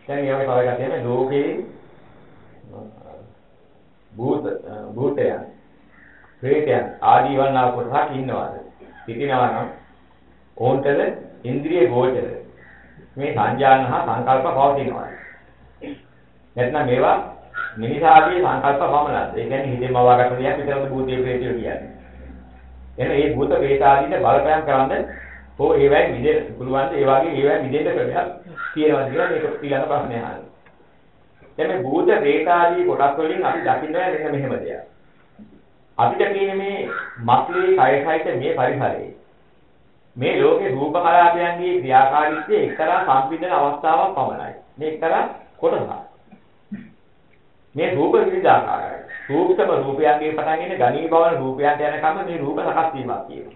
දැන් ඒවගේ තව එකක් තියෙනවා ලෝකේ භූතයන් ප්‍රේතයන් ආදී වන්නා කොටසක් ඉන්නවාද? සිටිනවා නම් ඕන්ටද ඉන්ද්‍රිය ගෝචර මේ සංජානන හා සංකල්ප පවතිනවා. නැත්නම් මේවා මිනිසාගේ සංකල්ප පමණක්ද? ඒ කියන්නේ හිතේම වවාගත්ත දෙයක් විතරද භූතයේ ප්‍රේතය කියන්නේ. එන මේ භූත ප්‍රේත ආදීට බලපෑම් කරන්න ඕ ඒවැයි විදෙන්න පුළුවන් ඒ වගේ ඒවැයි විදෙන්න ක්‍රමයක් තියෙනවා කියලා මේක ඊළඟ ප්‍රශ්නය අහන්නේ. දැන් මේ භූත ප්‍රේත ආදී කොටස් වලින් අපි දකින්නේ මෙන්න මෙහෙම දෙයක්. අපිට කියන්නේ මේ මස්ලේ කයසයිත මේ පරිසරයේ මේ ලෝකේ රූප කලාපයන්ගේ ක්‍රියාකාරීත්වයේ එක්තරා සම්පින්දන අවස්ථාවක් පමණයි. මේ එක්තරා කොටසක්. මේ රූප විවිධාකාරයි. සූක්ෂම රූපයන්ගේ පටන් ඉන්නේ ගණී භවන රූපයන්ට යනකම් මේ රූප සකස් වීමක් කියනවා.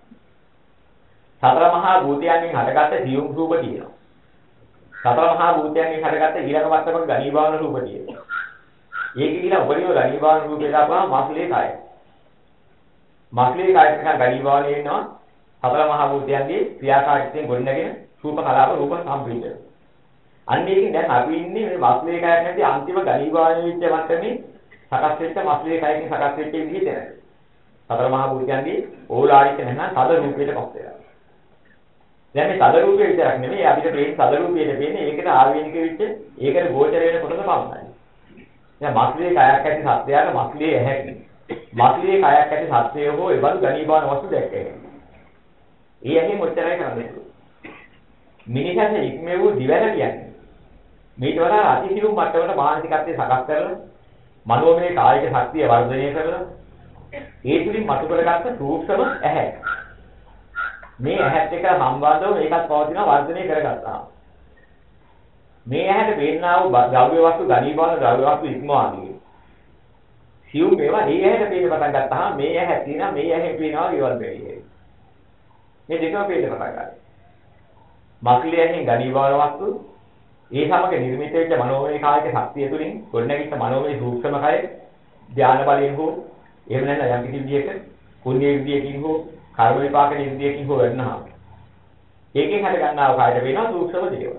සතර මහා භූතයන්ගෙන් හටගත්ත සියුම් රූප තියෙනවා. සතර මහා භූතයන්ගෙන් හටගත්ත ඊළඟ මට්ටමක ගණී භවන රූප තියෙනවා. ඒක කියලා උපරිම ගණී භවන රූපේ දාපුවාම මස්ලේ කය. මස්ලේ කයට නිකන් ගණී භවනේ වෙනවා. සතර මහා භූතයන්ගේ ක්‍රියාකාරීත්වයෙන් ගොඩනගෙන රූප කලාප රූප සම්පින්දන. අන්න ඒකෙන් දැන් අපි ඉන්නේ මේ මස්ලේ කයක් නැති අන්තිම ගණී භවනේ විච්ච මට්ටමේ සකස් වෙච්ච මස්ලේ කයකින් සකස් වෙච්ච විදිහට නේද? සතර මහා භූතයන්ගේ ඕලාරික නැත්නම් තද රූපයට පස් වෙනවා. දැන් මේ තද රූපය විතරක් නෙමෙයි අපිට මේ තද රූපයට වෙන්නේ ඒකට ආවේනික වෙච්ච ඒකට ගෝචර වෙන කොටස පමණයි. දැන් මස්ලේ කයක් ඇති සත්‍යයක මස්ලේ ඇහැකි. මස්ලේ කයක් ඇති සත්‍යය හෝ ඒබඳු ගණී භවන වස්තු දැක්කේ. ඒ ඇහිම ඔච්චරයි කරන්නේ. මිනිහට ඉක්මෙව් දිවැල කියන්නේ. මේට වඩා අතිසියුම් මට්ටමකට මානසිකත්වයේ සකස් කරලා මනෝමය කායික ශක්තිය වර්ධනය කරලා ඒ තුලින් මතු කරගත්ත සූක්ෂම ඇහැ. මේ ඇහත් එක්ක සම්බන්ධව මේකත් පවතින වර්ධනය කරගත්තා. මේ ඇහැට පේන්නා වූ ද්‍රව්‍ය වස්තු ගණීභවන ද්‍රව්‍ය වස්තු ඉක්මවාදී. සියුම් මේවා මේ ඇහැට පේන්න පටන් ගත්තාම මේ ඇහැ තියෙනවා මේ ඇහෙන් පේනවා විවල් වෙන්නේ. මේ දෙකම පේන්න පටන් ගන්නවා. මස්ලේ ඇහෙන් ගණීභවන වස්තු ඒ සමග නිර්මිත වෙච්ච මනෝමය කායික ශක්තිය තුළින් ගොඩනැගිච්ච මනෝමය සූක්ෂම කය ධානය බලයෙන් හෝ එහෙම නැත්නම් යම් කිසි විදියක පුණ්‍ය විදියකින් හෝ කර්ම විපාක නිර්දියකින් හෝ වෙන්නවා. ඒකෙන් හට ගන්නා කායයට වෙනවා සූක්ෂම දේවල්.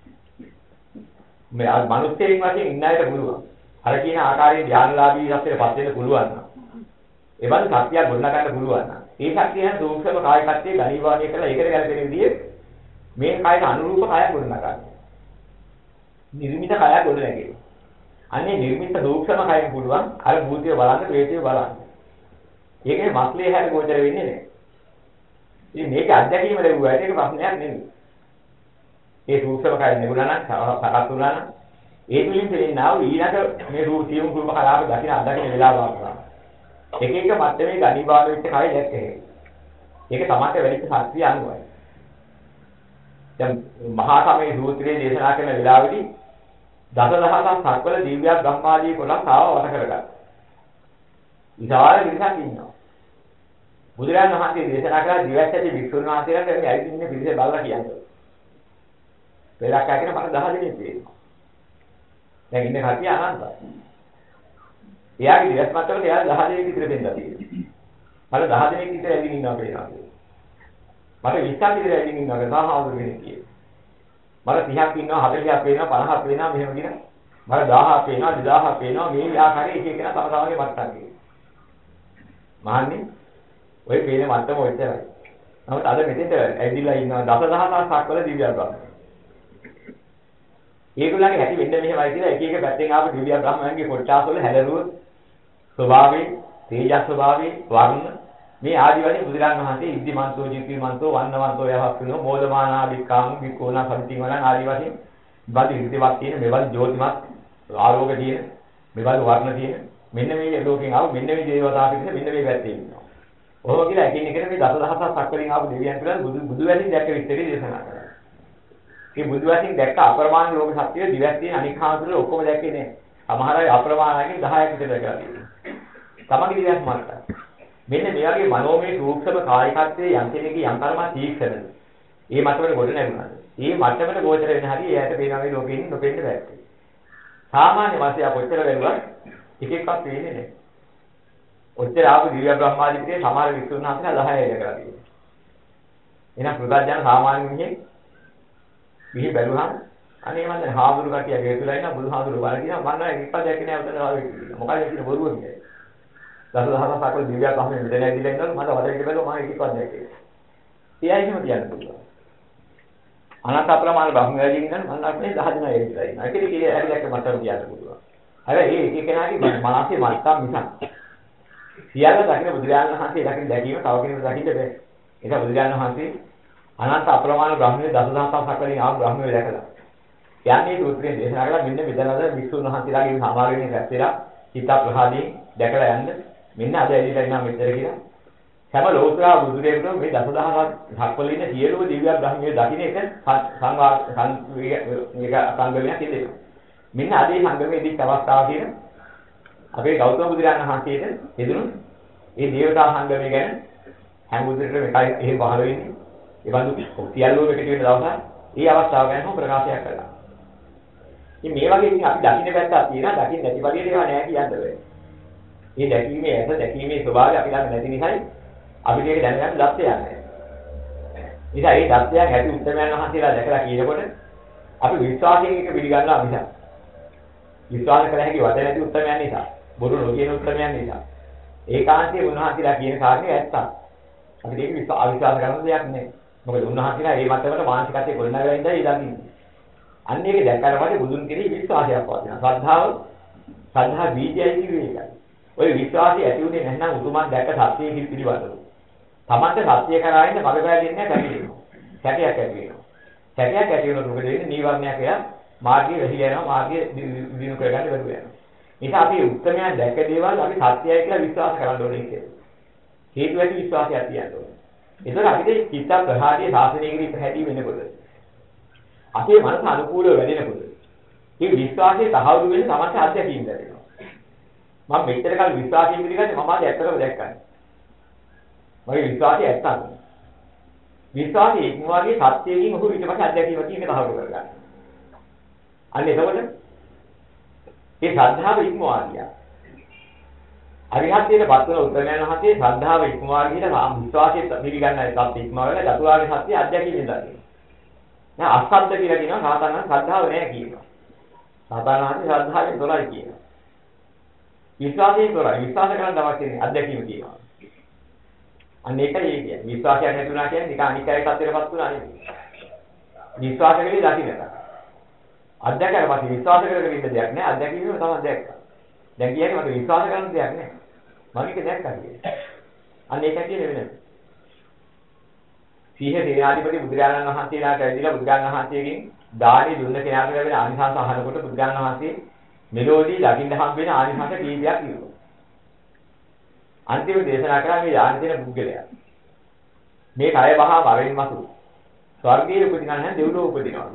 මේ මනුස්සයෙක් වශයෙන් ඉන්න අයට පුළුවන්. අර කියන ආකාරයෙන් ධානලාභී සත්‍යයටපත් වෙන්න පුළුවන් නම්. ඒ වගේ සත්‍යයක් ගොඩනගා ගන්න පුළුවන් නම්. ඒ ශක්තිය යන සූක්ෂම කායිකත්වයේ ගණීවාණය කරලා ඒකට ගැලපෙන විදිහේ මේ කායයට අනුරූප කායක් ගොඩනගා ගන්න. නිර්මිත කායක් ගොඩනැගෙයි. අනේ නිර්මිත සූක්ෂම කායෙන් පුළුවන් අර භූතිය බලන්න, ප්‍රේතය බලන්න. ඒකේ මස්ලේ හැට ගෝචර වෙන්නේ නැහැ. ඉතින් මේක අත්දැකීම ලැබුවා ඒක ප්‍රශ්නයක් නෙමෙයි. ඒ සූක්ෂම කාය නෙගුණා නම් සකස් වුණා නම් ඒ තුලින් තේින්නා වූ ඊළඟ මේ රූපියුම් රූප කලාප දකින්න අත්දැකීම වෙලා බලනවා. එක එක මට්ටමේ ගණීභාව වෙච්ච කාය දැක්කේ. ඒක තමයි වෙලිච්ච ශක්තිය අනුවයි. දැන් මහා සමයේ සූත්‍රයේ දේශනා කරන වෙලාවේදී දසදහසක් සක්වල දිව්‍ය බ්‍රහ්මාදී කොටස් ආව වට කරගත්තා. විශාල පිරිසක් ඉන්නවා. බුදුරජාණන් වහන්සේ දේශනා කළ දිවස් ඇති වික්ෂුන් වහන්සේලාට මේ ඇවිත් ඉන්නේ පිරිස බලලා කියන්නේ. වෙලක් ආගෙන මට 10 දෙනෙක් තියෙනවා. දැන් ඉන්න කට්ටිය අනන්තයි. එයාගේ දිවස් මතවල එයා 10 දෙනෙක් විතර දෙන්නා තියෙනවා. මට 10 දෙනෙක් විතර ඇවිත් ඉන්නවා කියලා. මට 20ක් විතර ඇවිත් ඉන්නවා කියලා සාහවුරු කෙනෙක් කියනවා. මට 30ක් ඉන්නවා 40ක් වෙනවා 50ක් වෙනවා මෙහෙම කියන. මට 1000ක් වෙනවා 2000ක් වෙනවා මේ ආකාරයේ එක එකනා තම තමගේ මට්ටම් කියනවා. මහන්නේ ඔය පේන මට්ටම ඔච්චරයි. නමුත් අද මෙතෙන්ට ඇවිදලා ඉන්නවා දසදහසක් සක්වල දිව්‍ය බ්‍රහ්ම. ඒගොල්ලන්ගේ හැටි වෙන්න මෙහෙමයි කියලා එක එක පැත්තෙන් ආපු දිව්‍ය බ්‍රහ්මයන්ගේ කොටස් වල හැදරුවොත් ස්වභාවයෙන්, තේජස් ස්වභාවයෙන්, වර්ණ මේ ආදි වශයෙන් බුදුරන් වහන්සේ ඉද්ධිමන්තෝ, ජීතිමන්තෝ, වන්නවන්තෝ යහක් වෙනවා මෝදමානා විකාම් විකෝණා සම්තිං වලන් ආදි වශයෙන් බදි ඉර්ධිවත් තියෙන මෙවල් ජෝතිමත් ආලෝක තියෙන මෙවල් වර්ණ තියෙන මෙන්න මේ ලෝකෙන් ආව මෙන්න මේ දේවතා පිළිස මෙන්න මේ පැත්තේ ඉන්නවා. ඔහොම කියලා එකින් එකට මේ දසදහසක් සක්වලින් ආපු දෙවියන් කියලා බුදු වැසින් දැක්ක විස්තරي දේශනා කරා. මේ බුදු වැසින් දැක්ක අප්‍රමාණ ලෝක සත්‍යය දිවස් තියෙන අනික් හාමුදුරුවෝ ඔක්කොම දැක්කේ නෑ. සමහර අය අප්‍රමාණයෙන් 10ක් විතර දැකලා තියෙනවා. තමන්ගේ දිවස් මාර්ගය. මෙන්න මේ වගේ මනෝමය සූක්ෂම කායිකත්වයේ යම් කෙනෙකුගේ යම් කර්ම තීක්ෂණද. මේ මට්ටමට ගොඩ නැගුණාද? මේ මට්ටමට ගෝචර වෙන හැටි එයාට පේනවා මේ ලෝකෙ ඉන්න නොපෙන්න බෑ. සාමාන්‍ය වාසිය කොච්චර වැළුවත් එක එකක් පේන්නේ නෑ. ඔච්චර ආපු දිව්‍ය බ්‍රහ්මාදිපතියේ සමහර වික්ෂුන් වහන්සේලා 10 ඉඳලා තියෙනවා. එහෙනම් ප්‍රදාජන සාමාන්‍ය මිනිහෙක් මිහි බැලුවහම අනේ මම දැන් හාමුදුරු කටිය ගෙතුලා ඉන්න බුදුහාමුදුරු බලලා කියනවා මම නෑ ඉපදයක් නෑ උතන ආවේ. මොකද කියන බොරුව කියන්නේ. දසදහසක් අකල් දිව්‍යයක් අහම මෙතන ඇවිල්ලා ඉන්නවලු මට වදේ කියලා මම ඉපදයක් කියලා. එයායිම කියන්න පුළුවන්. අනන්ත අප්‍රමාණ බ්‍රහ්මයාදී ඉඳන් මම අපේ 10 දිනක් ඇවිල්ලා ඉන්නවා. ඒක ඉතින් ඇරිලක් මට කියන්න පුළුවන්. හැබැයි ඒ එක කෙනාගේ මනසේ මට්ටම් මිසක් සියල්ල දකින්න බුදුරජාණන් වහන්සේ දකින්න දැකීම තව කෙනෙකුට දකින්න බෑ. ඒක බුදුරජාණන් වහන්සේ අනන්ත අප්‍රමාණ බ්‍රහ්මයේ දසදහසක් අකලින් ආ බ්‍රහ්මයේ දැකලා. යන්නේ සූත්‍රයෙන් දේශනා කළා මෙන්න මෙතනද විසුණු වහන්සේලාගේ සමාවෙන්නේ රැස්ලා චිත්ත ප්‍රහාදී දැකලා යන්න මෙන්න අද එළියට එනවා මෙතන කියලා. හැම ලෝකා බුදුරේකට මේ දසදහසක් ධක්වල ඉන්න සියලුම දිව්‍ය බ්‍රහ්මයේ දකින්න එක සංගමයක් ඉදෙනවා. මෙන්න අදී සංගමයේදී අවස්ථාව කියන අපේ ගෞතම බුදුරජාණන් වහන්සේට එදුණු ඒ දේවතා සංගමය ගැන හැම බුදුරේකටම එකයි එහෙම පහළ වෙන්නේ. ඒ බඳු සියල්ලෝම එකට වෙන දවසක් ඒ අවස්ථාව ගැන ප්‍රකාශයක් කළා. ඉතින් මේ වගේ ඉතින් අපි දකින්න පැත්තක් තියෙනවා දකින්න නැති වගේ දේවල් නෑ කියන්න බෑ. මේ දැකීමේ ඇස දැකීමේ ස්වභාවය අපි ළඟ නැති නිසායි අපිට ඒක දැනගන්න දත්තය යන්නේ. නිසා ඒ දත්තයන් ඇති උත්තරයන් වහන්සේලා දැකලා කියනකොට අපි විශ්වාසයෙන් ඒක පිළිගන්නවා මිසක් විශ්වාස කළ හැකි වචන නැති උත්තරයන් නිසා බොරු නොකියන උත්තරයන් නිසා ඒකාන්තයේ උන්වහන්සේලා කියන කාරණේ ඇත්තක්. අපිට ඒක අවිශ්වාස කරන්න දෙයක් නෑ. මොකද උන්වහන්සේලා මේ මතවල මානසිකත්වයේ ගොඩනගලා ඉඳලා ඒ දකින්නේ. අන්න ඒක දැක්කට පස්සේ බුදුන් කෙරෙහි විශ්වාසයක් පවතිනවා. ශ්‍රද්ධා බීජයයි කිව්වේ ඒකයි. ඔය විශ්වාසය ඇති උනේ නැත්නම් උතුමන් දැක්ක සත්‍යයේ පිළිබඳව. තමන්ට සත්‍ය කරා ඉන්න මග පෑදෙන්නේ නැහැ සැකයක් ඇති වෙනවා. සැකයක් ඇති වෙනකොට මොකද වෙන්නේ? නීවරණයක් කියලා මාර්ගයේ වෙහි යනවා මාර්ගයේ දිනු කරගන්න බැරුව යනවා. නිසා අපි උත්තරමයන් දැක්ක දේවල් අපි සත්‍යයි කියලා විශ්වාස කරන්න ඕනේ කියලා. හේතු ඇති විශ්වාසයක් තියන්න ඕනේ. ඒතර අපිට චිත්ත ප්‍රහාරයේ සාසනයේදී පැහැදිලි වෙනකොට අපේ මනස අනුකූලව වැඩෙනකොට මේ විශ්වාසයේ තහවුරු වෙන සමස්ත අධ්‍යක්ෂින් දැනෙනවා. මම මෙච්චර කාල විශ්වාසයෙන් පිළිගන්නේ මම ආද ඇත්තටම දැක්කා. මගේ විශ්වාසය ඇත්තක්. විශ්වාසයේ ඉක්මවාගේ සත්‍යයෙන් ඔහු ඊට පස්සේ අධ්‍යක්ෂින් කියන තහවුරු කරගන්නවා. අන්න එතකොට මේ ශ්‍රද්ධාව ඉක්මවා ගියා. අරිහත්ත්වයට පත් වන උත්තරයන් වහන්සේ ශ්‍රද්ධාව ඉක්මවා ගිහිලා විශ්වාසයේ පිළිගන්න එකත් ඉක්මවා වෙලා චතුරාර්ය සත්‍ය අධ්‍යක්ෂින් දානවා. නෑ අසත්‍ය කියලා කියනවා සාතන ශ්‍රද්ධාව නෑ කියනවා. සාතනාදී ශ්‍රද්ධාවෙන් තොරයි කියනවා. විශ්වාසයෙන් තොරයි. විශ්වාස කරන්න අවශ්‍ය නැහැ අධ්‍යක්ෂින් කියනවා. අන්න ඒකයි ඒ කියන්නේ. විශ්වාසයක් නැති වුණා කියන්නේ නිකන් අනිකායේ තත්ත්වයටපත් වුණා නෙවෙයි. විශ්වාස කරේ දකින්නට. අධ්‍යක්ෂකව පස්සේ විශ්වාස කරගෙන ඉන්න දෙයක් නෑ. අධ්‍යක්ෂින්ව තමයි දැක්කා. දැන් කියන්නේ මට විශ්වාස කරන්න දෙයක් නෑ. මම ඒක දැක්කා කියන්නේ. අන්න ඒකයි කියන්නේ වෙන්නේ. සීහ දේනාධිපති බුදුරජාණන් වහන්සේලාට ඇවිදලා බුදුරජාණන් වහන්සේගෙන් දානි දුන්න කෙනාට ලැබෙන ආනිසංස අහනකොට බුදුරජාණන් වහන්සේ මෙලෝඩි දකින්න හම් වෙන ආනිසංස කීපයක් කිව්වා. අන්තිම දේශනා කළා මේ යාන දෙන පුද්ගලයා. මේ කය වහා වරෙන් මතු ස්වර්ගයේ උපදිනා නැහැ දෙව්ලොව උපදිනවා.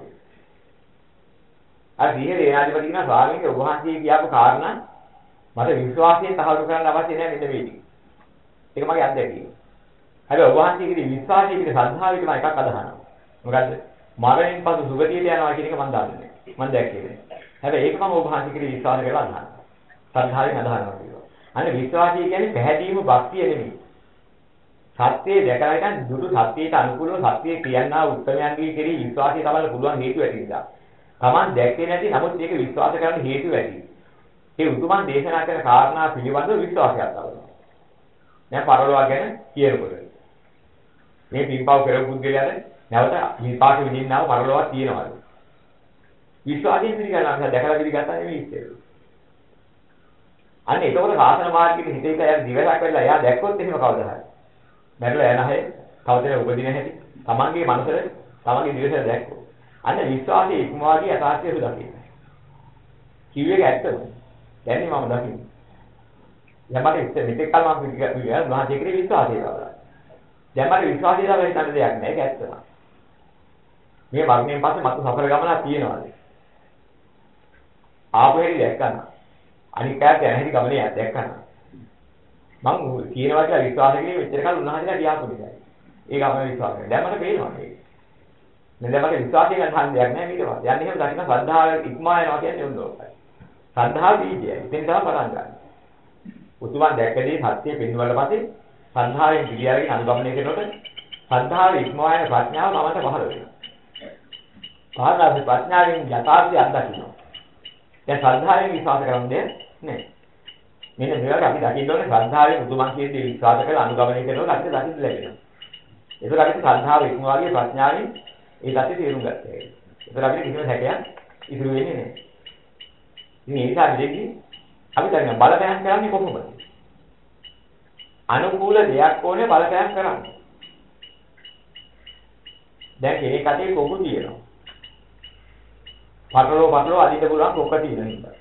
අර සීහ දේනාධිපති කියන ස්වාමීන් ඔබ වහන්සේ කියපු කාරණා මට විශ්වාසයෙන් තහවුරු කරන්න අවශ්‍ය නැහැ මෙන්න මේක. ඒක මගේ අත්දැකීම. හැබැයි ඔබ වහන්සේගේ විශ්වාසයේ පිට ශ්‍රද්ධාවේ තමයි එකක් අදහනවා. මොකද්ද? මරණයෙන් පසු සුගතියට යනවා කියන එක මම දන්නේ. මම දැක්කේ නෑ. හැබැයි ඒක මම ඔබ වහන්සේගේ විශ්වාස කරලා අදහනවා. ශ්‍රද්ධාවෙන් අදහනවා කියනවා. අනේ විශ්වාසය කියන්නේ පැහැදීම භක්තිය නෙමෙයි. සත්‍යය දැකලා ඉතින් දුරු සත්‍යයට අනුකූලව සත්‍යය කියනා උත්තරයන්ගේ කෙරෙහි විශ්වාසය තමන්න පුළුවන් හේතු ඇති නිසා. Taman දැක්කේ නැති නමුත් මේක විශ්වාස කරන්න හේතු ඇති. ඒ උතුමන් දේශනා කරන කාරණා පිළිබඳව විශ්වාසයක් ලබනවා. දැන් පරලෝක ගැන කියනකොට මේ පින්පව් කරපු පුද්ගලයාට නැවත විපාක විඳින්නව පරලෝකයක් තියෙනවද? විශ්වාසයෙන් පිළිගන්නවා දැකලා පිළිගත්තා නෙමෙයි ඉස්සෙල්ලා. අන්න ඒකවල සාසන මාර්ගයේ හිතේ කය දිවසක් වෙලා එයා දැක්කොත් එහෙම කවදා හරි. මැරලා යන හැටි, තවතේ උපදින හැටි, තමන්ගේ මනසට තමන්ගේ දිවසට දැක්කොත්. අන්න විශ්වාසයේ ඉක්මවාගේ යථාර්ථය දකින්න. කිව්වේ ඇත්තම. දැන් මම දකින්නේ. දැන් මට මෙතෙක් කල මම පිළිගන්නවා මහා දෙකේ විශ්වාසය කරලා. දැන් මට විශ්වාසය දාලා හිතන්න දෙයක් නැහැ. ඒක ඇත්තම. මේ මරණයෙන් පස්සේ මතු සසර ගමනක් තියෙනවාද? ආපු හැටි දැක්කම අනික් කාට යන හැටි ගමනේ දැක්කම මම කියනවා කියලා විශ්වාස කරේ මෙච්චර කල් උන්වහන්සේලා කියාපු දෙයක්. ඒක අපේ විශ්වාසය. දැන් මට පේනවා මේක. දැන් මට විශ්වාසයෙන් ගන්න දෙයක් නැහැ මේක. යන්නේ එහෙම දකින්න ශ්‍රද්ධාව ඉක්මවා යනවා කියන්නේ උන් ලෝකයි. ශ්‍රද්ධාව බීජයයි. ඉතින් තමයි පටන් ගන්න. උතුමන් දැක්කදී සත්‍ය පිළිවලට පස්සේ ශ්‍රද්ධාවෙන් පිළියරගෙන අනුගමනය කරනකොට ශ්‍රද්ධාවේ ඉක්මවා යන ප්‍රඥාව තමයි පහළ වෙනවා. භාවනාවේ ප්‍රඥාවෙන් යථාර්ථය අත්දකින්න. දැන් ශ්‍රද්ධාවෙන් විශ්වාස කරන්නේ නැහැ. මෙන්න මේවා අපි දකින්න ඕනේ ශ්‍රද්ධාවෙන් බුදුමන් කියන්නේ විශ්වාස කරලා අනුගමනය කරනකොට අපිට දකින්න ලැබෙනවා. ඒක අපිට ශ්‍රද්ධාව එක්ම වගේ ප්‍රඥාවෙන් ඒ தත්ත්වය තේරුම් ගත්තා. ඒක අපිට කිසිම හැකයක් ඉතුරු වෙන්නේ නැහැ. ඉතින් ඒ නිසා දෙකේ අපි දන්න බලපෑම් කරන්නේ කොහොමද? අනුකූල දෙයක් ඕනේ බලපෑම් කරන්න. දැන් කෙනෙක් අතේ කොකු තියෙනවා. පටලෝ අදින්න පුළුවන් කොක්ක තියෙන නිසා.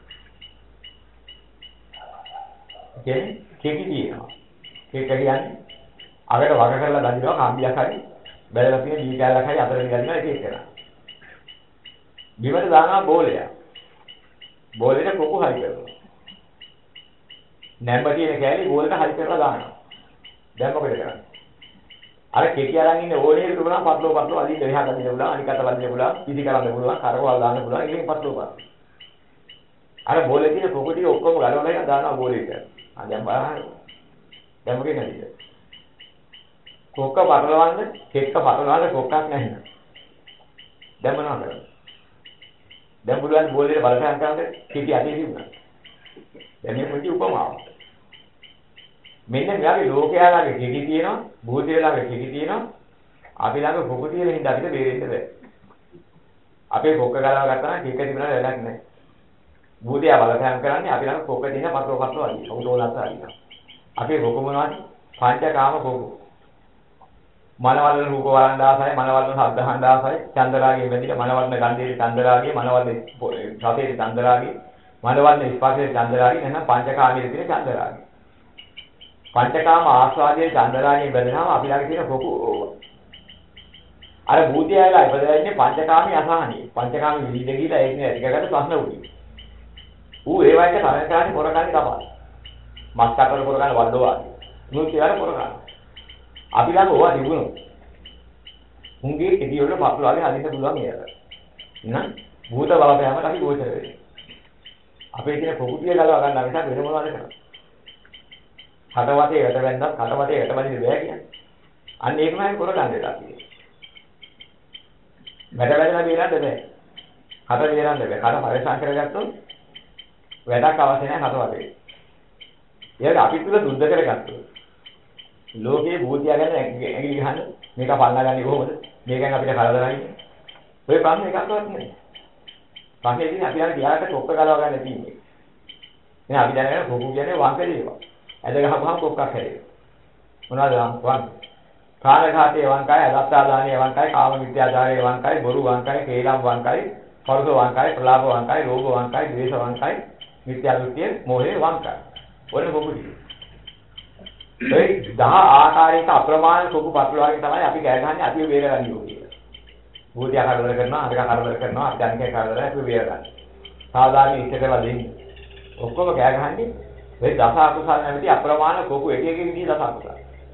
කියන්නේ කෙකි තියෙනවා. කෙක කියන්නේ අකට වග කරලා දදිනවා කම්බියක් හරි බැලලා තියෙන දී කැලක් හරි අතරින් ගන්නවා ඒක කරා. බිමට දානවා බෝලයක්. බෝලෙට කොකු හරි කරනවා. නැම්බ තියෙන කෑලි බෝලෙට හරි කරලා දානවා. දැන් මොකද කරන්නේ? අර කෙටි අරන් ඉන්න ඕනේ හිට උනා පටලෝ අදින්න එහාට අදින්න පුළුවන් අනික අත වදින්න පුළුවන් පිටි කරන්න පුළුවන් කරවල් දාන්න පුළුවන් ඉතින් පටලෝ. අර බෝලේ තියෙන කොකු ටික ඔක්කොම ගලවලා ඉන්න දානවා බෝලෙට. දැන් බලන්න. දැන් මොකද නේද? කොක්ක පටලවන්න කෙක්ක පටලවන්න කොක්කක් නැහැ. දැන් මොනවද කරන්නේ? දැන් බුදුන් බෝලේ බලපෑම් කරන්නේ කෙටි අතේ තිබුණා. දැන් මේ පොඩි උපමාවක්. මෙන්න මෙයාගේ ලෝකයාලගේ කෙටි තියෙනවා, භූතයලාගේ කෙටි තියෙනවා. අපි ළඟ කොක තියෙන හින්දා අපිට බේරෙන්න බෑ. අපේ කොක්ක ගලව ගත්තා නම් කෙක තිබුණා වැඩක් නැහැ. භූතයා බලපෑම් කරන්නේ අපි ළඟ කොක්ක තියෙන පටලෝ අදින. උඩෝලත් අදිනවා. අපේ කොක මොනවද? පංචකාම කොක. මනවලන රූප වලන් දාසයි, මනවලන ශබ්ද හන් දාසයි, චන්දරාගයේ බැඳිලා මනවලන ගන්ධයේ චන්දරාගයේ, මනවලන රසයේ චන්දරාගයේ, මනවලන ස්පර්ශයේ චන්දරාගයේ නැත්නම් පංචකාමයේ තියෙන චන්දරාගයේ. පංචකාම ආස්වාදයේ චන්දරාගයේ බැඳෙනාම අපි ළඟ තියෙන කොකු අර භූතයලා ඉපදලා ඉන්නේ පංචකාමයේ අසහනිය. පංචකාමයේ විවිධ ගිලා ඒක නේ ටිකකට ප්‍රශ්න උනේ. ඌ ඒ වගේ තරං කරන්නේ පොරකන්නේ තමයි. මස්තකර පොරකන්නේ වඩෝ ආදී. නෝ කියලා පොරකන්නේ. අපි ළඟ ඕවා තිබුණොත් උන්ගේ කෙටි වල පපුලාගේ හදින්න පුළුවන් ඒකට. නේද? භූත බලපෑමකට අපි ගෝචර වෙන්නේ. අපේ තියෙන පොකුටිය ගලව ගන්න නිසා වෙන මොනවද කරන්නේ? හතවතේ යට වැන්දත් හතවතේ යට බඳින්න බෑ කියන්නේ. අන්න ඒකමයි කරගන්න දෙයක් තියෙන්නේ. වැඩ වැඩලා බේරන්න බෑ. හත බේරන්න බෑ. කන පරිසම් කරගත්තොත් වැඩක් අවශ්‍ය නැහැ හතවතේ. ඒක අපි තුල දුද්ද කරගත්තොත් ලෝකේ භූතිය ගැන ඇඟිලි ගහන්න මේක පල්ලාගන්නේ කොහොමද? මේකෙන් අපිට කරදරයි. ඔය ප්‍රශ්න එකක්වත් නැහැ. පස්සේ ඉතින් අපි අර ගියාට කොක්ක ගලව ගන්න තියෙන්නේ. එහෙනම් අපි දැනගෙන කොකු කියන්නේ වංකේ ඒවා. ඇද ගහපුවම කොක්කක් හැදෙනවා. මොනවද වංක? කාලඝාතයේ වංකයි, අදත්තාදානයේ වංකයි, කාම විද්‍යාචාරයේ වංකයි, බොරු වංකයි, කේලම් වංකයි, පරුස වංකයි, ප්‍රලාප වංකයි, රෝග වංකයි, ද්වේෂ වංකයි, මිත්‍යා දෘෂ්ටිය, මෝහේ වංකයි. ඔන්න කොකුටි. ඒ 10 ආකාරයක අප්‍රමාණ කොකු පටලවාගෙන තමයි අපි ගෑ ගහන්නේ අපිව බේරගන්නේ ඕකේ. භූතිය කරදර කරනවා, අරක කරදර කරනවා, අධ්‍යාත්මික කරදර අපිව බේරගන්න. සාධාරණ ඉෂ්ට කරලා දෙන්නේ. ඔක්කොම ගෑ ගහන්නේ ඒ දස අකුසල නැමැති අප්‍රමාණ කොකු එක එක විදිහේ දස අකුසල.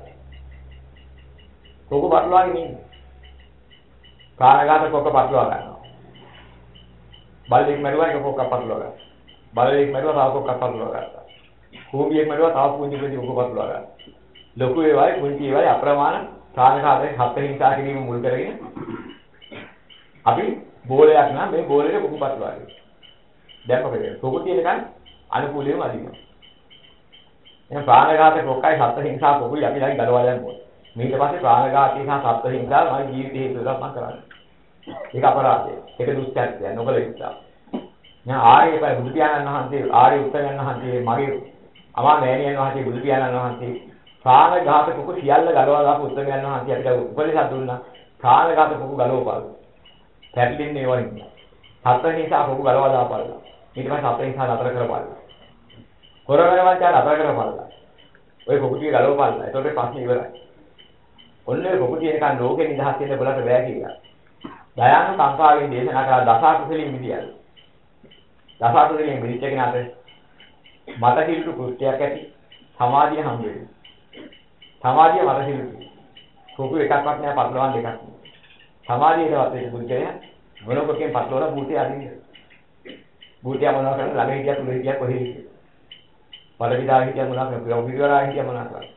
කොකු පටලවාගෙන ඉන්නේ. කාණගත කොක පටලවා ගන්නවා. බලෙක් මරුවා එක කොක්ක පටලවා ගන්නවා. බලෙක් මරුවා තව කොක්ක පටලවා ගන්නවා. කූඹියෙක් මරුවා තව පුංචි පුංචි කොක පටලවා ගන්නවා. ලොකු ඒවායි පුංචි ඒවායි අප්‍රමාණ කාණගතේ හත් හිංසා කිරීම මුල් කරගෙන අපි බෝලයක් නම් මේ බෝලෙට කොකු පටලවා ගන්නවා. දැන් මොකද? කොකු තියෙනකන් අනුකූලවම අදිනවා. එහෙනම් ප්‍රාණඝාත කොක්කයි සත්ත්ව හිංසා කොකුයි අපි ළඟ ගලවලා යන්න ඕනේ. ඊට පස්සේ ප්‍රාණඝාතී සහ සත්ත්ව හිංසා මගේ ජීවිතේ හේතු වෙලා මම කරන්නේ. ඒක අපරාධය. ඒක දුස්චරිතය. නොකල යුතුයි. දැන් ආර්යපයි බුදු පියාණන් වහන්සේ ආර්ය උත්තමයන් වහන්සේ මගේ අමා මෑණියන් වහන්සේ බුදු පියාණන් වහන්සේ ප්‍රාණඝාත කොකු සියල්ල ගලවලා දාපු උත්තමයන් වහන්සේ අපිට උපදේශයක් දුන්නා. ප්‍රාණඝාත කොකු ගලවපාල. පැටලින්නේ වලින්. සත්ත්ව හිංසා කොකු ගලවලා දාපාල. ඊට පස්සේ සත්ත්ව හිංසා නතර කරපාල. හොරවරවල් අතර කරපාලා. ඔය කොකුටිය ගලවපාලා. ඒතකොට ප්‍රශ්නේ ඉවරයි. ඔන්නේ කොකුටිය නිකන් ලෝකෙ නිදහස් වෙන්න බලන්න බෑ කියලා. දයානු සංසාරයෙන් දේශනා කළා දසාකුසලින් මිදියල්. දසාකුසලින් මිදිච්ච කෙනාට මතකිරු කෘත්‍යයක් ඇති සමාධිය හම්බ වෙනවා. සමාධිය මතකිරු. කොකු එකක්වත් නෑ පටලවන් දෙකක්. සමාධියේවත් ඒක බුද්ධය මොනකොකෙන් පටලවලා භූතය අදින්න. භූතය මොනවා කරන්නේ ළඟ හිටියා තුල හිටියා කොහෙද හිටියා. වලවිදා හිටියා මොනවා කරන්නේ ප්‍රෝපිරවලා හිටියා මොනවා කරන්නේ.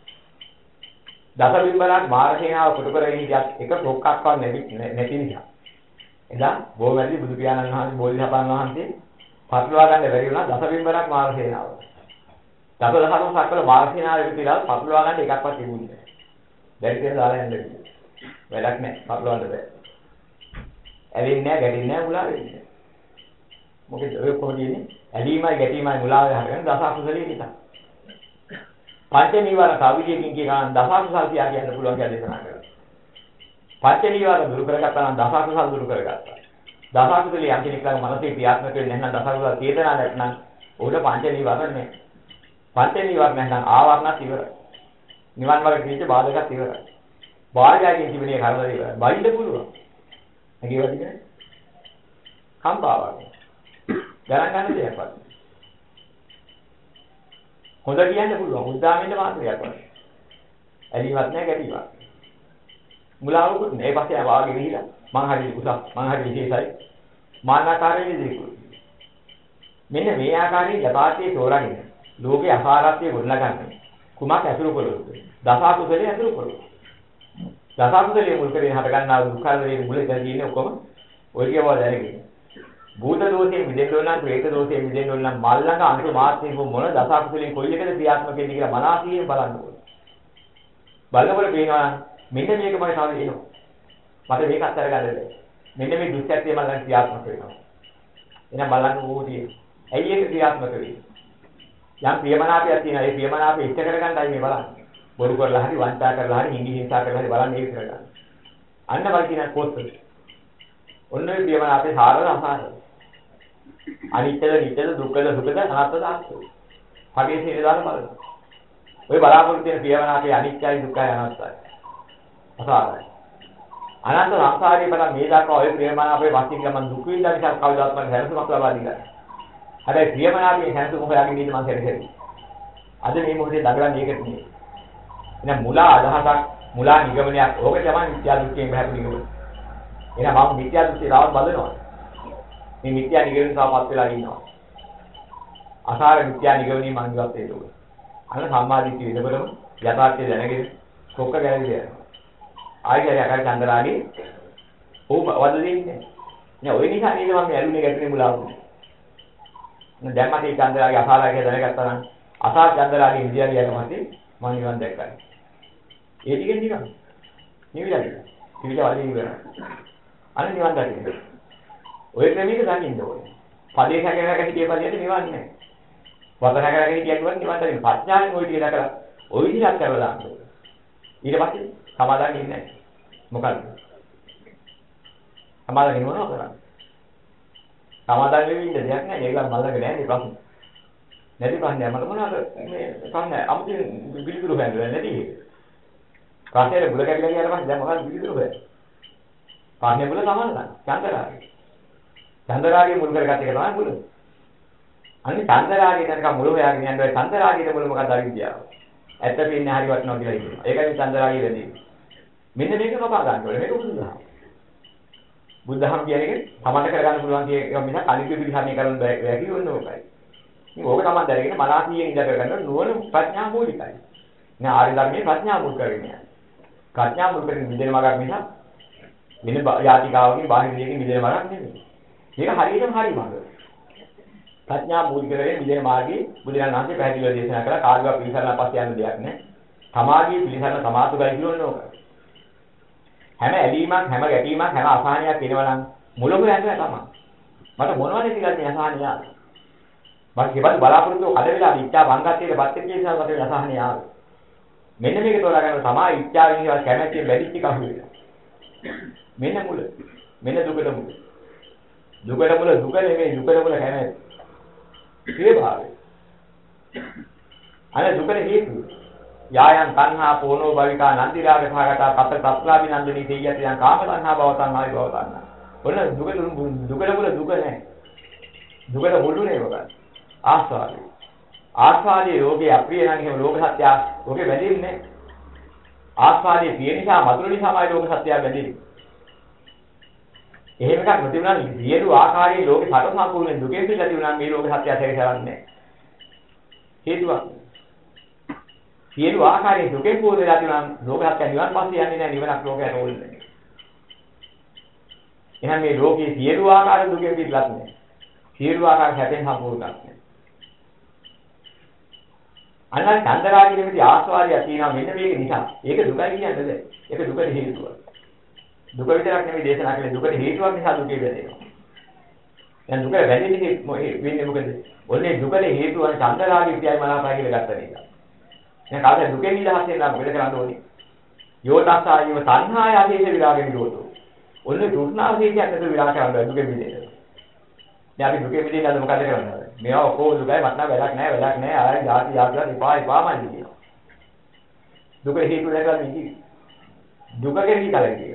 දස බිම්බලක් මාර්ගේනාව කුඩු කරගෙන හිටියත් එක කොක්කක්වත් නැති නිසා. එදා බොහොමැලි බුදු පියාණන් වහන්සේ බෝධිසත්වයන් වහන්සේ පත්ලවා ගන්න බැරි වුණා දසබිම්බරක් මාර්ගසේනාව. දසදහසක් සක්වල මාර්ගසේනාව විතරයි පත්ලවා ගන්න එකක්වත් තිබුණේ නැහැ. බැරි කියලා දාලා යන්න බැහැ. වැඩක් නැහැ පත්ලවන්න බෑ. ඇලෙන්නේ නැහැ ගැටෙන්නේ නැහැ මුලා වෙන්නේ නැහැ. මොකද ඔය කොහොමද කියන්නේ? ඇලීමයි ගැටීමයි මුලාවේ හරගෙන දසකුසලයේ නිසා. පංච නීවරණ කවිදයකින් කියන දසකුසල් කියා කියන්න පුළුවන් කියලා දේශනා කරනවා. පංච නීවරණ දුරු කරගත්තා නම් දසකුසල් දුරු කරගත්තා. දසකුසලයේ යම් කෙනෙක් ළඟ මනසේ ක්‍රියාත්මක වෙන්නේ නැත්නම් දසකුසල් චේතනා නැත්නම් උඩ පංච නීවරණ නැහැ. පංච නීවරණ නැත්නම් ආවරණත් ඉවරයි. නිවන් මාර්ග කිච්ච බාධකත් ඉවරයි. බාධකයෙන් තිබෙනේ කර්ම ඉවරයි. බයින්න පුළුවන්. නැගිවද කියන්නේ? කම්පාවක්. ගණන් ගන්න දෙයක් වත්. හොඳ කියන්න පුළුවන්. උද්දාමෙන්ද මාත්‍රයක් වත්. ඇලිවත් නැහැ ගැටිවත්. මුලාවකුත් නෑ. ඒ පස්සේ වාගේ ගිහිලා මං හරි උසස් මං හරි විශේෂයි. මානකාරයේ දෙකුත්. මෙන්න මේ ආකාරයෙන් යථාර්ථයේ තෝරාගෙන ලෝකේ අසාරත්වයේ ගොඩනගන්න. කුමක් ඇතුළු කළොත්? දසකුසලයේ ඇතුළු කළොත්. දසකුසලයේ මුල් කරගෙන හට ගන්නා දුක්ඛ මුල ඉඳන් ඔක්කොම ඔය කියවල දැනගෙන. භූත දෝෂයෙන් මිදෙන්න ඕන නම් ප්‍රේත දෝෂයෙන් මිදෙන්න ඕන නම් මල් ළඟ අන්ත මාත්‍රික මොන දසකුසලයෙන් කොයි එකද ක්‍රියාත්මක වෙන්නේ කියලා මනසින් බලන්න ඕනේ. බලනකොට පේනවා මෙන්න මේක මම තාම එනවා. මට මේක අත්හැර ගන්න බැහැ. මෙන්න මේ දුක්ඛත්වය මම ළඟ ක්‍රියාත්මක වෙනවා. එහෙනම් බලන්න ඕනේ. ඇයි ඒක ක්‍රියාත්මක වෙන්නේ? යම් ප්‍රියමනාපයක් තියෙනවා. ඒ ප්‍රියමනාපය ඉෂ්ට කරගන්නයි මේ බලන්නේ. බොරු කරලා හරි වංචා කරලා හරි හිඟි හිංසා කරලා හරි බලන්නේ ඒක කරගන්න. අන්න වල කියන කොස්තද. ඔන්න ඔය ප්‍රියමනාපේ සාරද අසාරද. අනිත්‍යද නිට්ටද දුක්ඛද සුඛද අනාත්මද ආත්මද. භාගයේ සිට දාන බලන්න. ඔය බලාපොරොත්තු වෙන ප්‍රියමනාපේ අනිත්‍යයි දුක්ඛයි අනාත්මයි. අසාරයි. අනන්ත සංසාරේ බලන් මේ දක්වා ඔය ප්‍රියමනාපේ වාසිය කියලා මම දුක් විඳලා නිසා කවදාවත් මම හැරසුමක් ලබා දී ගන්න. හැබැයි ප්‍රියමනාපේ හැරසුම හොයාගෙන ඉන්න මම සැරසෙන්නේ. අද මේ මොහොතේ දඟලන්නේ ඒකට නෙවෙයි. එහෙනම් මුලා අදහසක් මුලා නිගමනයක් ඕක තමයි මිත්‍යා දෘෂ්ටියෙන් බහැපු නිගමන. එහෙනම් මම මිත්‍යා දෘෂ්ටිය රාවත් බලනවා. මේ මිත්‍යා නිගමනය තාමත් වෙලා ඉන්නවා. අසාර මිත්‍යා නිගමනයේ මම ඉවත් වෙන්න ඕනේ. අන්න සම්මාදිට්ඨිය වෙනකොටම යථාර්ථය දැනගෙන කොක්ක ගැලවිද යනවා. ආයෙත් අර චන්දරාගේ ඕක වද දෙන්නේ. නෑ ඔය නිසා නේද මම ඇලුනේ ගැටුනේ මුලා වුනේ. දැන් මට මේ චන්දරාගේ අසාරය දැනගත්තා නම් අසාර චන්දරාගේ විද්‍යාව ගියාට පස්සේ මම නිවන් දැක්කා. ඒ ටිකෙන් නිකන් නිවිලා ගියා. නිවිලා වලින් ඉවරයි. අන්න නිවන් දැක්කේ. ඔය ක්‍රමයක දකින්න ඕනේ. පදේ හැකරක හිටිය පදියට නිවන් නැහැ. වත හැකරක හිටිය කිව්වොත් නිවන් දැකේ. ප්‍රඥාවෙන් ওই ටික දැකලා ওই විදිහට කරලා දාන්න ඕනේ. ඊට පස්සේ සමාදාන් ඉන්නේ නැහැ. මොකද? සමාදාන් වෙනව කරන්නේ. සමාදාන් වෙවි ඉන්න දෙයක් නැහැ. ඒක මල්ලක නැහැ ප්‍රශ්න. නැති ප්‍රශ්නයක් මට මොනවාද මේ ප්‍රශ්න අමුතින් පිළිතුරු හොයන්නේ නැති එක. ප්‍රශ්නේ බුල කැඩිලා ගියාට පස්සේ දැන් මොකක්ද පිළිතුරු හොයන්නේ? ප්‍රශ්නේ බුල සමානයි. චන්දරාගේ. චන්දරාගේ මුල් කරගත්ත එක තමයි මුල. අනිත් චන්දරාගේ තනක මුල හොයාගෙන යනවා. චන්දරාගේට මුල මොකක්ද අවිද්‍යාව. ඇත්ත පින්නේ හරි වටනවා කියලා කියනවා. ඒකයි චන්දරාගේ වෙන්නේ. මෙන්න මේක කපා ගන්න ඕනේ. මේක බුදුදහම. බුදුදහම කියන්නේ තමන්ට කරගන්න පුළුවන් කියන එක මිසක් අනිත් පිළිහරණය කරන්න බෑ කියන්න ඕකයි. ඉතින් ඕක තමයි දැනගෙන මනසියෙන් ඉඳ කරගන්න නුවණ ප්‍රඥා මූලිකයි. නේ ආර්ය ධර්මයේ ප්‍රඥා මුල් කරගෙන යන්නේ. ප්‍රඥා මුල් කරගෙන මිදෙන මාර්ගයක් මිසක් වෙන යාතිකාවකින් බාහිර දෙයකින් මිදෙන මාර්ගයක් නෙමෙයි. මේක හරියටම හරි මාර්ගය. ප්‍රඥා මූලික කරගෙන මිදෙන මාර්ගයේ බුදුරජාණන් වහන්සේ පැහැදිලිව දේශනා කළා කාර්යව පිළිසරණ පස්සේ යන දෙයක් නෑ. සමාධිය පිළිසරණ සමාතුගයි කියනෝනේ ඕක. හැම ඇලීමක් හැම ගැටීමක් හැම අසහනයක් එනවා නම් මුලම යන්නේ තමයි. මට මොනවද කියලා මේ අසහනිය ආවේ. මම කිව්වා බලාපොරොත්තු කඩ වෙලා ඉච්ඡා භංගත්වයට පත් වෙච්ච නිසා මට අසහනිය ආවේ. මෙන්න මේක තෝරා ගන්න තමයි ඉච්ඡාවෙන් ඉවත් කැමැත්තෙන් වැඩිච්ච කහු වෙනවා. මෙන්න මුල. මෙන්න දුකට මුල. දුකට මුල දුක නෙමෙයි දුකට මුල කැමැත්ත. ඒ භාවය. අනේ දුකට හේතුව. යායන් තණ්හා පෝනෝ භවිකා නන්දිරාග භාගතා තත් තත්ලාභි නන්දිනී තේයති යන් කාම තණ්හා භව තණ්හායි භව තණ්හා. ඔන්න දුකට මුල දුක නැහැ. දුකට මුළුනේ මොකක්ද? ආස්වාදේ. ආස්වාදයේ රෝගේ අප්‍රිය නම් එහෙම ලෝක සත්‍ය රෝගේ බැඳෙන්නේ නැහැ. ආස්වාදයේ පිය නිසා මధుර නිසාමයි ලෝක සත්‍ය බැඳෙන්නේ. එහෙම එකක් නොතිබුණා සියලු ආකාරයේ ලෝක සතර සම්පූර්ණ දුකෙන් පිටලා තිබුණා මේ ලෝක සත්‍ය ඇතේසරන්නේ නැහැ. හේතුවක්. සියලු ආකාරයේ දුකෙන් පූර්ණලා තිබුණා ලෝක සත්‍ය නිවන් පස්සේ යන්නේ නැහැ නිවනක් ලෝකයට ඕනේ නැහැ. එහෙනම් මේ ලෝකයේ සියලු ආකාර දුකෙන් පිටලත් නැහැ. සියලු ආකාර හැපෙන් සම්පූර්ණක් නැහැ. අන්න චන්දරාගයේ විදි ආස්වාදය තියෙනවා මෙන්න මේක නිසා. ඒක දුකයි කියන්නේ. ඒක දුකට හේතුව. දුක විතරක් නෙමෙයි දේශනා කළේ දුකට හේතුවක් නිසා දුකේ වැදෙනවා. දැන් දුක වැදෙන්නේ වෙන්නේ මොකද? ඔන්නේ දුකට හේතුව චන්දරාගය කියයි මනාපයි කියලා ගත්ත නිසා. දැන් කාටද දුකෙන් නිදහස් වෙන්න මොකද කරන්න ඕනේ? යෝතස්සායව තණ්හාය ආදේශ විරාගෙ නිරෝධෝ. ඔන්නේ දුක්නාසීතියක් නැතුව විරාග කරන්න දුකෙ මිදෙන්න. දැන් අපි දුකෙ මිදෙන්න අද මොකද කරන්නේ? මේවා ඔක්කොම දුකයි මට නම් වැඩක් නැහැ ආයෙ ජාති එපාමයි කියනවා. දුක හේතු දැකලා මිදි. දුක කෙරෙහි කලකිරිය.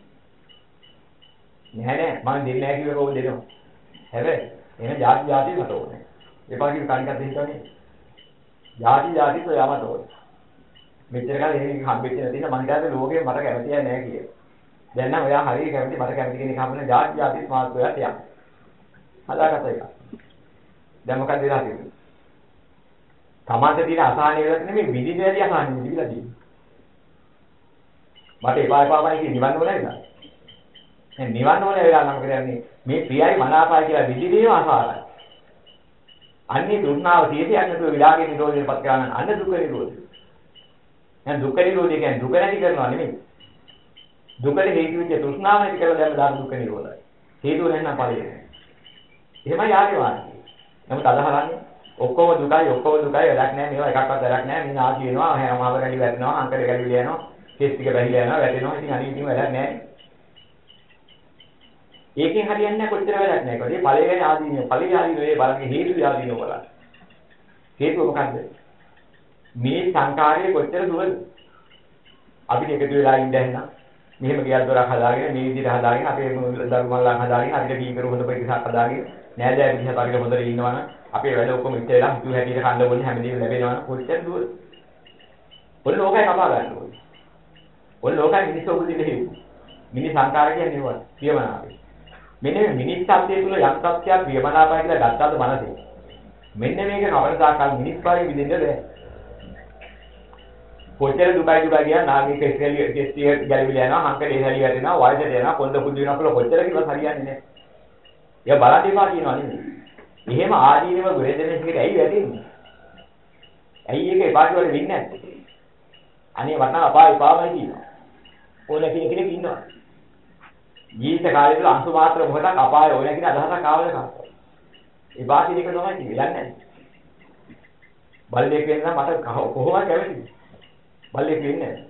නෑ මම දෙන්නේ නැහැ කිව්ව කවුද දෙනවා? හැබැයි එහෙනම් ජාති මට ඕනේ. එපා කියන කාණිකත් හිතන්නේ. ජාති તો යමත ඕනේ. මෙච්චර කාලේ එහෙම හම්බෙච්ච නැති නිසා මම හිතාවේ ලෝකේ මට කැමතියි නෑ කියලා. දැන් නම් ඔයා හරිය කැමති මට කැමති කෙනෙක් හම්බුනේ ජාති ස්මාර්ට් ඔයා තියක්. හදාගත්ත එක. දැන් මොකද වෙලා තියෙන්නේ? තමාට තියෙන අසහනය වලට නෙමෙයි විදිහේදී අසහනය විදිහලා තියෙන්නේ. මට එපාමයි කියන නිවන්න ඕනේ නේද? දැන් නිවන්න ඕනේ වෙලා නම් කරන්නේ මේ ප්‍රියයි මනාපයි කියලා විදිහේම අසහනයි. අන්නේ දුන්නාව තියෙතියක් නැතුව විලාගේ නිරෝධයටපත් කරන අන්න දුක නිරෝධය. දැන් දුක නිරෝධය කියන්නේ දුක නැති කරනවා නෙමෙයි. දුකට හේතු වෙච්ච තෘෂ්ණාව නැති කරලා දැන් දාන දුක නිරෝධයි. හේතුව නැත්නම් ඵලය නෑ. එහෙමයි ආගේ වාක්‍යය. නමුත් අදහරන්නේ ඔක්කොම දුකයි වැඩක් නෑ මේවා එකක්වත් වැඩක් නෑ මේ නාති වෙනවා හැම අවරණි වැටෙනවා අංකර ගැලිවිල යනවා කෙස් ටික බැහැලා යනවා වැටෙනවා ඉතින් අනිත් වැඩක් නෑ. ඒකෙන් හරියන්නේ නැහැ කොච්චර වැඩක් නැහැ. ඒකේ ඵලය ගැන ආදීනිය. ඵලය ආදීනිය ඒ බලන්නේ හේතු ආදීනිය බලන්න. හේතුව මොකද්ද? මේ සංකාරයේ කොච්චර දුරද? අපිට එකතු වෙලා ඉඳ හැන්නා. මෙහෙම ගියක් දොරක් හදාගෙන මේ විදිහට හදාගෙන අපේ දරුමල්ලන් හදාගෙන අපිට කීකර හොඳ පරිසරයක් හදාගෙන නෑදෑ විදිහට අපිට හොඳට ඉන්නවනම් අපේ වැඩ ඔක්කොම ඉච්ච වෙලා හිතුව හැටියට කන්න ඕනේ හැමදේම ලැබෙනවනම් කොච්චර දුරද? ඔන්න ලෝකය කපා ගන්න ඕනේ. ඔන්න ලෝකයි මිනිස්සු උපදින්න හේතු. මිනිස් සංකාර කියන්නේ මොකක්ද? පියමනාපේ. මෙන්න මේ මිනිස් සත්‍යය තුල යම් සත්‍යයක් ප්‍රියමනාපයි කියලා ගත්තාද මනසේ. මෙන්න මේක කවදාකවත් මිනිස් පාරේ විදින්න බෑ. කොච්චර දුකයි කියන නාමයේ කෙස්ටිය ගැලවිලා යනවා, හංකේ හැලි වැටෙනවා, වයසට යනවා, කොන්ද කුඩු වෙනවා කියලා කොච්චර කිව්වත් හරියන්නේ නැහැ. ඒක බලන්න එපා කියනවා නෙමෙයි. එහෙම ආදීනව ගොඩදෙන එකට ඇයි වැටෙන්නේ? ඇයි ඒක එපා කියලා වෙන්නේ නැත්තේ? අනේ වටන එපාමයි කියනවා. ඕන කෙනෙක් ඉන්නවා. ජීවිත කාලය තුළ අංශු මාත්‍ර මොහොතක් අපාය ඕන කියන අදහසක් ආවද කාටද? ඒ වාසිය දෙක තමයි කියන්නේ නැහැ. බල්ලෙක් වෙන්න මට කොහොමද කැමතිද? බල්ලෙක් වෙන්නේ නැහැ.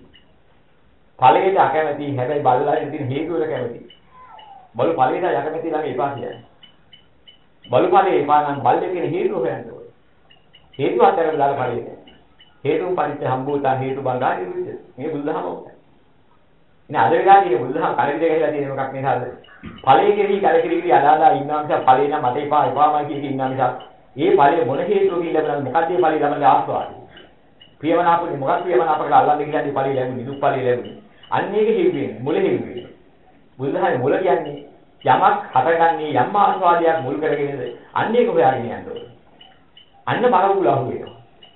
ඵලයට අකමැති හැබැයි බල්ලාට තියෙන හේතු වල කැමති. බලු ඵලයට යකමැති ළඟ එපා කියන්නේ. බලු ඵලයේ එපා නම් බල්ලේ කියන හේතුව හොයන්න ඕනේ. හේතුව අතරම දාලා ඵලයේ. හේතුන් පරිච්ඡ හම්බුතා හේතු බංගා නිරුද්ධ. මේ බුදුදහම ඔක්කොම. ඉතින් අද වෙලාවේ මේ බුදුදහම කලකිරීම කියලා තියෙන එකක් නේද? ඵලයේ කෙරෙහි කලකිරීම අදාලා ඉන්නවා නිසා ඵලේ නම් මට එපාමයි කියන ඉන්නවා නිසා ඒ ඵලයේ මොන හේතුවකින් ලැබුණාද මොකක්ද මේ ඵලයේ ළමගේ ආස්වාදය? ප්‍රියමනාපුනේ මොකක්ද ප්‍රියමනාපකට අල්ලන්නේ කියලා මේ ඵලයේ ලැබුණේ දුක් ඵලයේ ලැබුණේ. අන්න ඒක හේතුවෙන් මුල හේතුවෙන්. බුදුදහමේ මුල කියන්නේ යමක් හටගන්නේ යම් ආස්වාදයක් මුල් කරගෙනද අන්න ඒක හොයාගෙන යන්න ඕනේ. අන්න මරවුල අහු වෙනවා.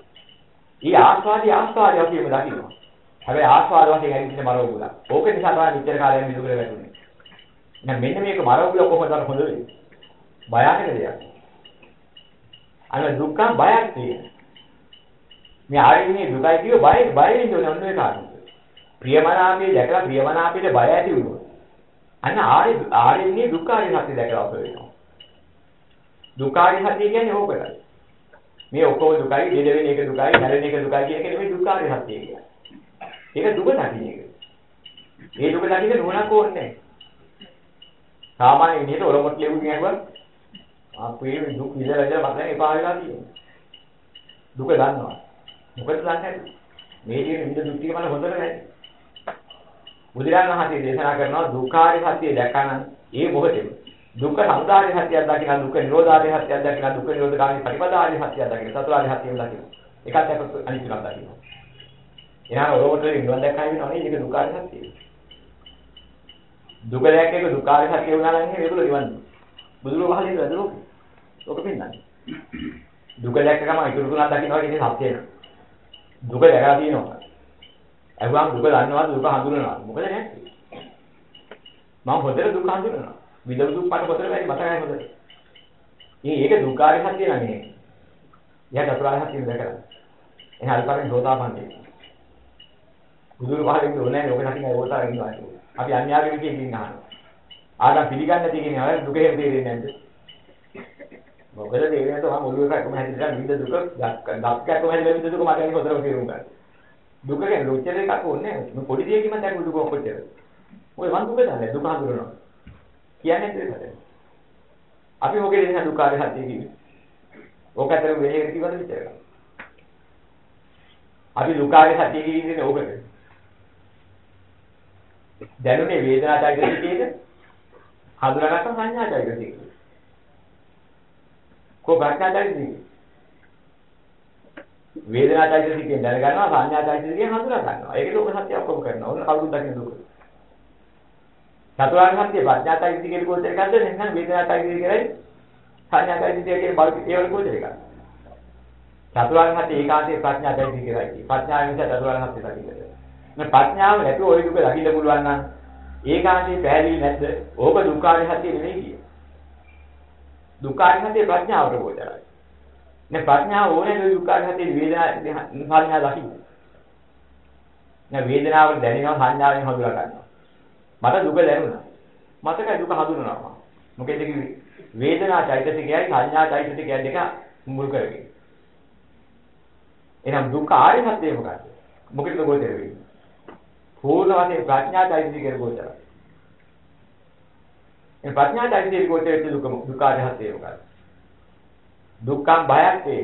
ඊ ආස්වාදය කියමු දකින්න. හැබැයි ආස්වාද වශයෙන් ඇවිත් මරවුල. ඕක නිසා තමයි මෙච්චර කාලයක් මිදුකර වැටුනේ. දැන් මෙන්න මේක මරවුල කොහොමද හොඳ වෙන්නේ? බයන්නේ දෙයක්. අන්න දුක්ඛ බයක් තියෙනවා. මේ ආරින්නේ දුකයි කියව බය වෙන්නේ ඔන්න ඔය කාරණේ. ප්‍රියමනාපේ දැකලා ප්‍රියමනාපේට බය ඇති වුණොත් අන්න ආරින්නේ දුක්ඛාරිය සත්‍ය දැකලා අප වෙනවා. දුක්ඛාරිය සත්‍ය කියන්නේ ඕකයි. මේ ඔක්කොම දුකයි, දෙදෙවෙනි එක දුකයි, නැරෙන එක දුකයි කියන එක නෙමෙයි දුක්ඛාරිය සත්‍ය කියන්නේ. ඒක දුක දකින්න එක. ඒ දුක දකින්න නුවණක් ඕනේ නැහැ. සාමාන්‍ය විදිහට ඔලොමොට් ලැබුණේ නැහුවත් අපේ දුක් විඳලා මතන එපා වෙලා තියෙනවා. දුක දන්නවා. මොකද දන්නේ මේ කියන විඳ දුක් ටික මම හොඳට නැහැ. බුදුරජාණන් වහන්සේ දේශනා කරනවා දුක්ඛාරිය සත්‍ය දැකනනම් ඒ මොහොතේම දුක්ඛ සමුදය සත්‍යයක් දකින්න දුක්ඛ නිරෝධාරිය සත්‍යයක් දකින්න දුක්ඛ නිරෝධකාමී ප්‍රතිපදාරිය සත්‍යයක් දකින්න චතුරාර්ය සත්‍යයක් දකින්න. එකක් දැක අනිත් එකක් දකින්න. එනවා ඔරොමතේ නිවන් දැක්කයි වෙනවනේ ඒක දුක්ඛාරිය සත්‍යය. දුක දැක්ක එක දුක්ඛාරිය සත්‍ය වුණා නම් මේගොල්ලෝ නිවන්. බුදුරෝ පහලින් වැදලෝ. ඔක පින්නන්නේ. දුක දැක්ක ගමන් ඉතුරු තුනක් දකින්නවා කියන්නේ සත්‍යය නේ. දුක දැකලා තියෙනවා. අහුවම් දුක දන්නවා දුක හඳුනනවා. මොකද නැත්තේ? මම හොඳට දුක හඳුනනවා. විඳපු දුක් මට හොඳට වැඩි මතකයි හොඳට. ඒක දුක්ඛාරය සත්‍ය නෙමෙයි. එයා චතුරාර්ය සත්‍ය දැකලා. එහෙනම් අල්පරෙන් සෝතාපන්නයි. බුදුරු පහලින් ඕනේ ඔක නැතිනම් ඕතාර ඉන්නවා. අපි අන්‍යාගමික එකකින් අහනවා. ආගම් පිළිගන්න නැති කෙනා අය දුක හේතු දෙන්නේ නැද්ද? මොකද තේරෙන්නේ තමයි ඔළුව එකම හැදිලා විඳ දුක දක්කටම හැදිලා විඳ දුක මට ඒක හොඳටම තේරුම් ගන්න. දුක කියන්නේ ලොච්චර එකක් ඕනේ නැහැ. මේ පොඩි දෙයකින්ම දැක්ක දුක කොච්චර. ඔය වන් දුක දන්නේ දුක හඳුනනවා. කියන්නේ ඒකද? අපි මොකේද එහෙනම් දුක්ඛාරය සත්‍ය කියන්නේ? ඕක අතර වෙලෙ කිව්වද විතර. අපි දුක්ඛාරය සත්‍ය කියන්නේ ඕකද? දැනුනේ වේදනාචෛතසිකයේද? හඳුනාගත්ත සංඥාචෛතසිකයේද? කො ප්‍රඥාචෛතසිකයේ? වේදනාචෛතසිකයෙන් දැනගන්නවා සංඥාචෛතසිකයෙන් හඳුනා ගන්නවා. ඒකේ ලෝක සත්‍ය ඔක්කොම කරනවා. ඕන කවුරුත් දකින්න දුක. චතුරාර්ය සත්‍ය ප්‍රඥාචෛතසිකයේ කොච්චර එකක්ද නැත්නම් වේදනාචෛතසිකයේ කරයි සංඥාචෛතසිකයේ කියන බලක ඒවල කොච්චර එකක්ද? චතුරාර්ය සත්‍ය ඒකාන්තයේ ප්‍රඥාචෛතසිකයයි. ප්‍රඥාව නිසා චතුරාර්ය සත්‍ය දකින්න. මේ ප්‍රඥාව නැතුව ওই දුක දකින්න පුළුවන් නම් ඒකාන්තයේ පැහැදිලි නැද්ද? ඕක දුක්ඛාරය සත්‍ය නෙමෙයි කියේ. දුක්ඛාරය සත්‍ය ප්‍රඥාවට ගෝචරයි. නේ ප්‍රඥාව ඕනේ දුක්ඛාරය සත්‍ය වේදනා සංඥා දකින්න. නේ වේදනාව දැනෙනවා සංඥාවෙන් හඳුනා ගන්නවා. මට දුක දැනුණා. මතකයි දුක හඳුනනවා. මොකෙද කිව්වේ? වේදනා චෛතසිකයයි සංඥා චෛතසිකයයි දෙක මුල් කරගෙන. එහෙනම් දුක්ඛ ආර්ය සත්‍යය මොකක්ද? මොකෙද ගෝචර වෙන්නේ? පූර්ණ වශයෙන් ප්‍රඥා චෛතසිකයේ ගෝචරයි. මේ ප්‍රඥා චෛතසිකයේ ගෝචර වෙච්ච දුක්ඛ ආර්ය සත්‍යය මොකක්ද? දුක්ඛම් භයත්තේ.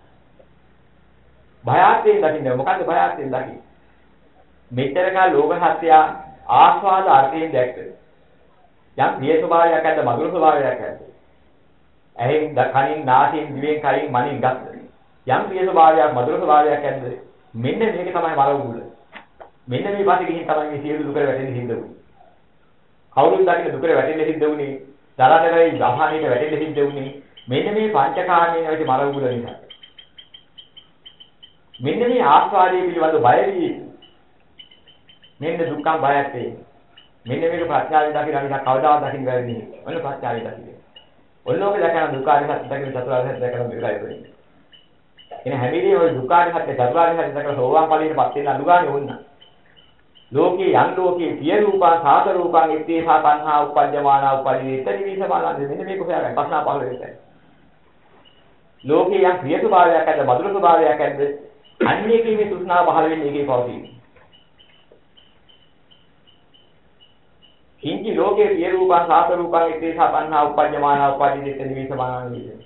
භයත්තේ දකින්න මොකද්ද භයත්තේ දකින්න? මෙතරකා ලෝක සත්‍ය ආස්වාද අර්ථයෙන් දැක්කද? යම් ප්‍රිය ස්වභාවයක් ඇද්ද මధుර ස්වභාවයක් ඇද්ද? ඇහෙන් කනින් නාසයෙන් දිවෙන් කයින් මනින් ගත්ත. යම් ප්‍රිය ස්වභාවයක් මధుර ස්වභාවයක් ඇද්ද? මෙන්න මේක තමයි මරවුල. මෙන්න මේ වාසිය ගිහින් තමයි මේ සියලු දුක වැටෙන්නේ හින්ද උනේ. කවුරුත් දකින්න දුක වැටෙන්නේ හින්ද උනේ. දරදරයි ගහණයට වැටෙන්නේ හින්ද උනේ. මෙන්න මේ පංචකාමයේ නැති මරවුල නිසා. මෙන්න මේ ආස්වාදයේ පිළිබඳ බය වී මෙන්න දුක්ඛම් බයක් වේ. මෙන්න මේක ප්‍රඥාවෙන් දකින්න නිසා කවදාවත් දකින්න බැරි නේ. ඔන්න ප්‍රඥාවෙන් දකින්න. ඔන්නෝක දැකන දුක්ඛාරය සත්‍ය දකින්න චතුරාර්ය සත්‍ය දැකන විතරයි වෙන්නේ. එන හැමදේම ඔය දුක්ඛාරය සත්‍ය චතුරාර්ය සත්‍ය දැකලා සෝවාන් ඵලයටපත් වෙන අනුගාමී වුණා. ලෝකේ යන් ලෝකේ පිය රූපා සාත රූපං ඉත්තේසා තණ්හා උපජ්ජමානා උපජ්ජේත නිවිසමානා මෙන්න මේක හොයාගන්න. ප්‍රශ්න පහළ වෙන්නේ. ලෝකේ යම් ප්‍රිය ස්වභාවයක් ඇද්ද මధుර ස්වභාවයක් ඇද්ද? අන්නේකේ මේ තෘෂ්ණාව පහළ වෙන්නේ ඒකේ පවතින. කිංචි ලෝකේ පිය රූපං සාත රූපං ඉත්තේසා තණ්හා උපජ්ජමානා උපජ්ජේත නිවිසමානා නිවිස.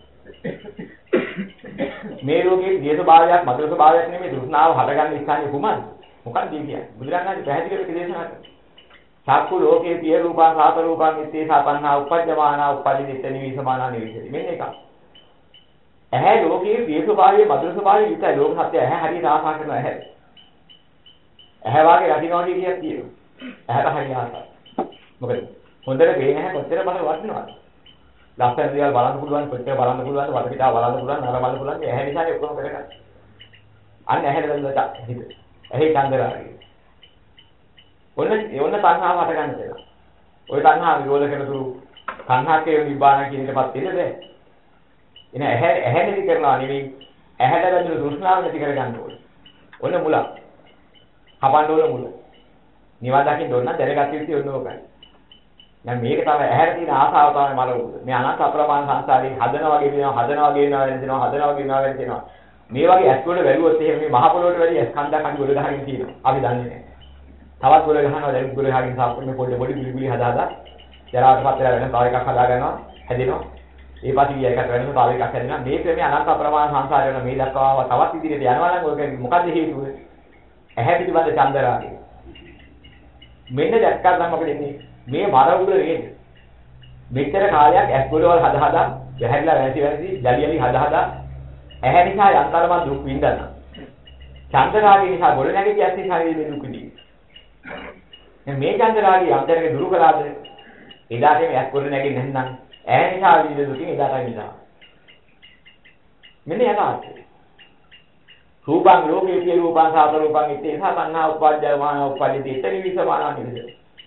මේ ලෝකේ ප්‍රිය ස්වභාවයක් මధుර ස්වභාවයක් නෙමෙයි තෘෂ්ණාව හටගන්න ස්ථානේ කුමක්ද? මොකක්ද කියන්නේ? බුදුරණාහි පැහැදිලි කරලා දේශනා කරා. චක්කු ලෝකේ පිය රූපං සාත රූපං ඉත්තේසා තණ්හා උපජ්ජමානා උපජ්ජේත නිවිසමානා නිවිස. මෙන්න එක. ඇහැ ලෝකයේ ප්‍රිය ස්වභාවයේ මధుර ස්වභාවයේ විතරයි ලෝක සත්‍ය ඇහැ හරියට ආසා කරන ඇහැ. ඇහැ වාගේ රකින්නවා කියයක් තියෙනවා. ඇහැට හරිය ආසයි. මොකද හොඳට පේන ඇහැ කොච්චර බලවත් වෙනවද? ලස්සන දේවල් බලන්න පුළුවන් කොච්චර බලන්න පුළුවන්ද වටපිටාව බලන්න පුළුවන් නර බලන්න පුළුවන් ඇහැ නිසානේ ඔක්කොම කරගන්නේ. අන්න ඇහැට දැන්දා හිත. ඇහි චන්දරාගය. ඔන්න තණ්හාව හට ගන්න දෙනවා. ওই තණ්හාව විරෝධ කරතුරු තණ්හාකේ නිබ්බාන කියන එකපත් වෙන්නේ නැහැ. එන ඇහැ නැති කරනවා නෙවෙයි ඇහැට බැඳුණු තෘෂ්ණාව නැති කරගන්න ඕනේ. ඔන්න මුල. කපන්න ඕන මුල. නිවන් දකින්න ඕන නම් දැනගත යුත්තේ ඔන්න ඕකයි. දැන් මේක තමයි ඇහැට තියෙන ආසාව තමයි මලවුද. මේ අනන්ත අප්‍රමාණ සංසාරේ හදනවා වගේ වෙනවා හදනවා වගේ වෙනවා. මේ වගේ ඇස් වල වැළුවොත් එහෙම මේ මහ පොළොවට වැඩි ඇස් කන්දක් අඩි වල ගහගෙන තියෙනවා. අපි දන්නේ නැහැ. තවත් වල ගහනවා දැන් වල ගහගෙන සාප්පුනේ පොඩි ගුලි හදාලා ජරාවටපත් වෙලා වෙන තව එකක් හදා ගන්නවා හැදෙනවා. ඒ පාටි එකක් වෙනම තව එකක් හැදෙනවා. මේ ක්‍රමයේ අනන්ත අප්‍රමාණ සංසාරය වෙන මේ දක්වා තවත් ඉදිරියට යනවා නම් ඔය මොකද්ද හේතුව? ඇහැ පිළිබඳ චන්දරාගය. මෙන්න දැක්කම මොකද වෙන්නේ? මේ මරවුල නේද? මෙච්චර කාලයක් ඇස් වල හදා යහැරිලා වැසි ජලියලි හදා ඇහැ නිසා යන්තරම දුක් විඳන. චන්දරාගය නිසා ගොඩ නැගී ඇස් නිසා මේ දුක් විඳින. මේ චන්දරාගය යන්තරේ දුරු කළාද? එදාට මේ ඇස් ගොඩ නැගෙන්නේ නැත්නම් ඇහැ නිසා විඳින දුකින් එදාට විඳිනවා. මෙන්න යථාර්ථය. රූපං ලෝකේ පිය රූපං සාත රූපං ඉත්තේසා තණ්හා උපජ්ජමාන උපජ්ජති නිවිසමාන නිවිස.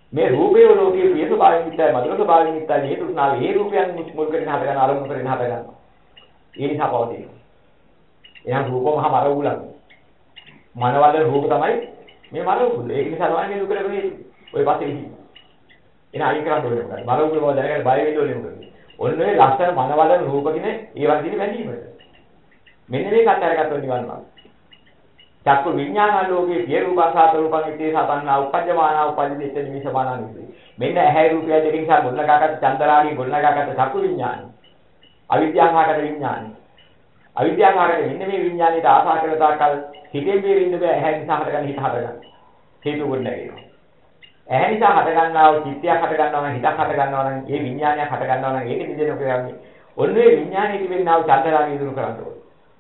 මේ රූපේ ලෝකයේ ප්‍රිය ස්වභාවයෙන් ඉස්සයි මధుර ස්වභාවයෙන් ඉස්සයි මේ තෘෂ්ණාව ඒ රූපයන් මුල් කරගෙන හද ගන්න ආරම්භ කරගෙන හද ගන්නවා. ඒ නිසා පවතිනවා. එහෙනම් රූපම මර උගලක්. මනවල රූප තමයි මේ මර උගල. ඒක නිසා තමයි මේ දුක ලැබෙන්නේ. ඔය පස්සේ ඉන්නේ. එන අයින් කරන්න ඕනේ මොකද? මර උගල බව දැනගෙන බය වෙන්න ඕනේ මොකද? ඔන්න ඔය ලස්සන මනවල රූප කින ඒ වගේ බැඳීමද. මෙන්න මේක අත්හැරගත්තොත් නිවන් මාර්ගය. චක්කු විඥාන ලෝකයේ පිය රූපසාත රූපං ඉතේ සතන්නා උපජ්ජමානා උපජ්ජිත නිමිෂමානා නිසි. මෙන්න ඇහැ රූපය දෙකෙන් සා ගොඩනගාගත්ත චන්දරාගී ගොඩනගාගත්ත චක්කු විඥාන. අවිද්‍යාවහකට විඥාන. අවිද්‍යාවහකට මෙන්න මේ විඥානයට ආසා කරන තාකල් හිතේ මේ ඉන්න බෑ ඇහැ නිසා හටගන්න හිත හටගන්න. හේතු ගොඩනගෙනවා. ඇහැ නිසා හටගන්නා වූ චිත්තයක් හටගන්නවා නම් හිතක් හටගන්නවා නම් ඒ විඥානයක් හටගන්නවා නම් ඒක නිදෙන ඔකයන්නේ. ඔන්නේ විඥානයේ තිබෙනා වූ චන්දරාගී දුරු කරන්න ඕනේ.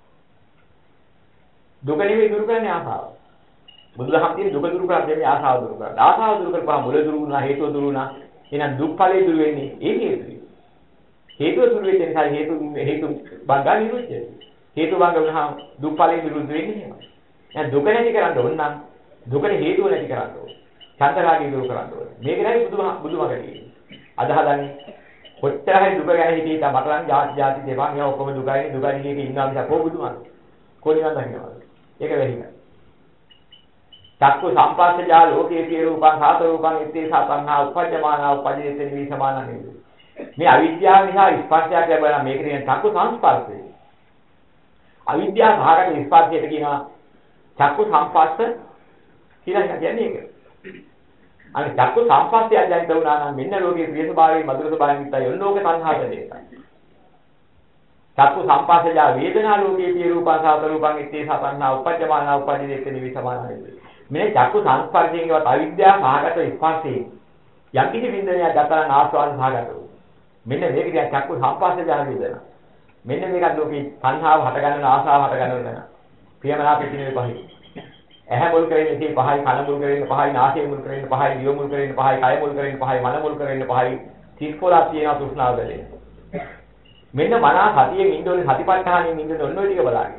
දුක නෙවෙයි දුරු කරන්නේ ආසාව. බුදුදහම තියෙන දුක දුරු කරන්නේ මේ ආසාව දුරු කරන්න. ආසාව දුරු කරපුවාම මුල දුරු වුණා, හේතුව දුරු වුණා. එහෙනම් දුක් ඵලයේ දුරු වෙන්නේ ඒ හේතුවයි. හේතුව දුරු වෙච්ච නිසා හේතු බංගා නිරුද්ධ. හේතු බංග වුණාම දුක් ඵලයේ නිරුද්ධ වෙන්නේ එහෙමයි. එහෙනම් දුක නැති කරන්න ඕන නම් දුකට හේතුව නැති කරන්න ඕන. චන්දරාගය දුරු කරන්න ඕන. මේක නේද බුදුමග කියන්නේ. අද හදන්නේ කොච්චර හරි දුක ගැන හිතේ මතලන් ಜಾති දෙපා මේ ඔක්කොම දුකයි කියක ඉන්නවා මිසක් කොහොම බුදුමග. කොහොමද දකින්නවද? ඒක වෙහිලා. චක්කු සම්පස්සජා ලෝකේ පිය රූපං සාත රූපං ඉත්තේ සතන්නා උපජ්ජමානා උපජ්ජිත නිවිසමානා නේද? මේ අවිද්‍යාව නිසා ස්පර්ශයක් ලැබෙනවා මේක කියන චක්කු සංස්පර්ශය. අවිද්‍යාව භාගක ස්පර්ශයට කියනවා චක්කු සංපස්ස කියලා කියන්නේ ඒක. අනිත් චක්කු සංපස්සය දැන් තවුනා නම් මෙන්න ලෝකේ ප්‍රිය ස්වභාවයෙන් මధుර ස්වභාවයෙන් ඉස්සයි යොල්ලෝක සංහාත දෙකයි. චක්කු සංපස්සජා වේදනා ලෝකේ පිය රූපං සාත රූපං ඉත්තේ සතන්නා උපජ්ජමානා උපජ්ජිත නිවිසමානා නේද? මේ චක්කු සංස්පර්ශයෙන්වත් අවිද්‍යාව භාගත ස්පර්ශයෙන් යම් කිසි බින්දනයක් ගතන ආස්වාද භාගත. මෙන්න මේක කියන චක්කු සංපස්සජා වේදනා. මෙන්න මේකත් ලෝකේ සංහාව හට ගන්න ආසාව හට ගන්න වෙනවා. ප්‍රියමනාප පිටිනේ පහයි. ඇහැ මුල් කරගෙන ඉතින් පහයි, කන මුල් කරගෙන පහයි, නාසය මුල් කරගෙන පහයි, දිව මුල් කරගෙන පහයි, කය මුල් කරගෙන පහයි, මන මුල් කරගෙන පහයි. තිස්කොලා තියෙන තෘෂ්ණාව බැලේ. මෙන්න මනස සතියෙන් ඉන්නෝනේ සතිපට්ඨානෙන් ඉන්නෝනේ ඔන්න ඔය ටික බලන්න.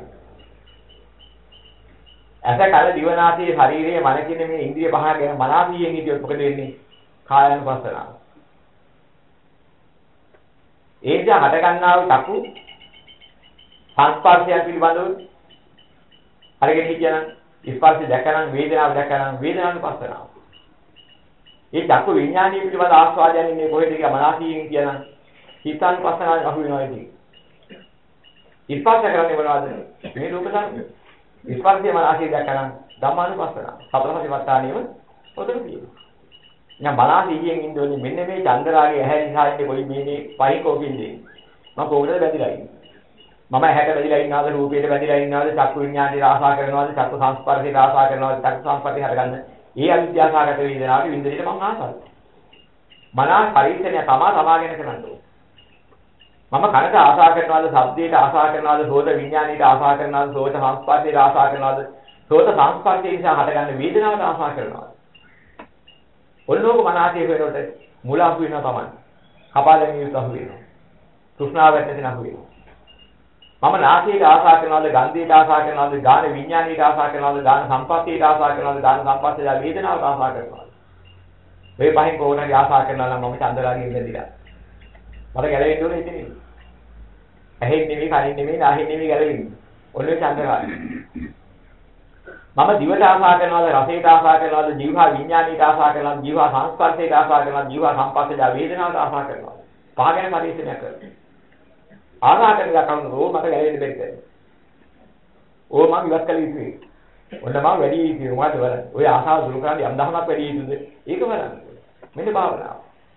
ඇස කන දිව නාසය ශරීරයේ මන කියන මේ ඉන්ද්‍රිය පහ ගැන මනසියෙන් හිටියොත් මොකද වෙන්නේ? කායानुපස්සනාව. ඒජ හට ගන්නා වූ චක්කු සංස්පර්ශය පිළිබඳව හරියට කියනනම් ස්පර්ශය දැකනනම් වේදනාව දැකනනම් වේදනානුපස්සනාව. මේ චක්කු විඥානීය පිළිබඳ ආස්වාදයන් ඉන්නේ කොහෙද කියලා මනසියෙන් කියනනම් හිතානුපස්සනාව අහු වෙනවා ඉතින්. ස්පර්ශ කරන්නේ මොනවද? මේ රූප ධර්ම. ස්පර්ශය මනසිය දැකනනම් ධම්මානුපස්සනාව. සතරපටිපට්ඨානියම උතන තියෙනවා. දැන් මනසියෙන් ඉන්නෝනේ මෙන්න මේ චන්දරාගේ ඇහැ නිසා ඉන්නේ කොයි මේනේ පහයි කෝකින්නේ. මම කොහොමද බැඳිලා ඉන්නේ? මම ඇහැට බැඳිලා ඉන්නවද රූපයට බැඳිලා ඉන්නවද චක්කු විඥානයේ ආසා කරනවද චක්කු සංස්පර්ශයේ ආසා කරනවද චක්කු සංස්පර්ශය හරගන්න. ඒ අවිද්‍යාසහගත වේදනාවට විඳින්නට මම ආසයි. මනස පරිශ්‍රණය තමාගෙන කරන්නේ. මම කනට ආසා කරනවාද ශබ්දයට ආසා කරනවාද සෝත විඥානයට ආසා කරනවාද සෝත සංස්පර්ශයට ආසා කරනවාද සෝත සංස්පර්ශය නිසා හටගන්න වේදනාවට ආසා කරනවාද ඔන්නෝක මනසේ වෙනකොට මුල අහු වෙනවා තමයි කපාලෙන් යුත් අහු වෙනවා තෘෂ්ණාව ඇතිවෙන අහු වෙනවා මම නාසයට ආසා කරනවාද ගන්ධයට ආසා කරනවාද ගාන විඥානයට ආසා කරනවාද ගාන සංපස්සයට ආසා කරනවාද ගාන සංපස්සයට වේදනාවට ආසා කරනවාද මේ පහෙන් කොහොමද ආසා කරනවා නම් මම චන්දරාගෙන් ඉඳලා මට ගැලවෙන්න ඕනේ ඉතින් ඇහෙන් නෙමෙයි කනින් නෙමෙයි නාහෙන් නෙමෙයි ගැලවෙන්නේ. ඔන්නේ චන්දරාගය. මම දිවට ආසා කරනවාද රසයට ආසා කරනවාද ජීවහා විඥානීට ආසා කරනවාද ජීවහා සංස්පර්ශයට ආසා කරනවාද ජීවහා සංපස්සජ වේදනාවට ආසා කරනවාද පහගෙන පරිශ්‍රණය කරනවා. ආසා කරන ගමන් රෝ මට ගැලවෙන්න බැරි කරනවා. ඕ මම ඉවත් කළ යුතුයි. ඔන්න මම වැඩි යුතුයි මොකද වල. ඔය ආසාව දුරු කරන්නේ යම් දහමක් වැඩි යුතුද? ඒක බලන්න. මෙන්න භාවනාව.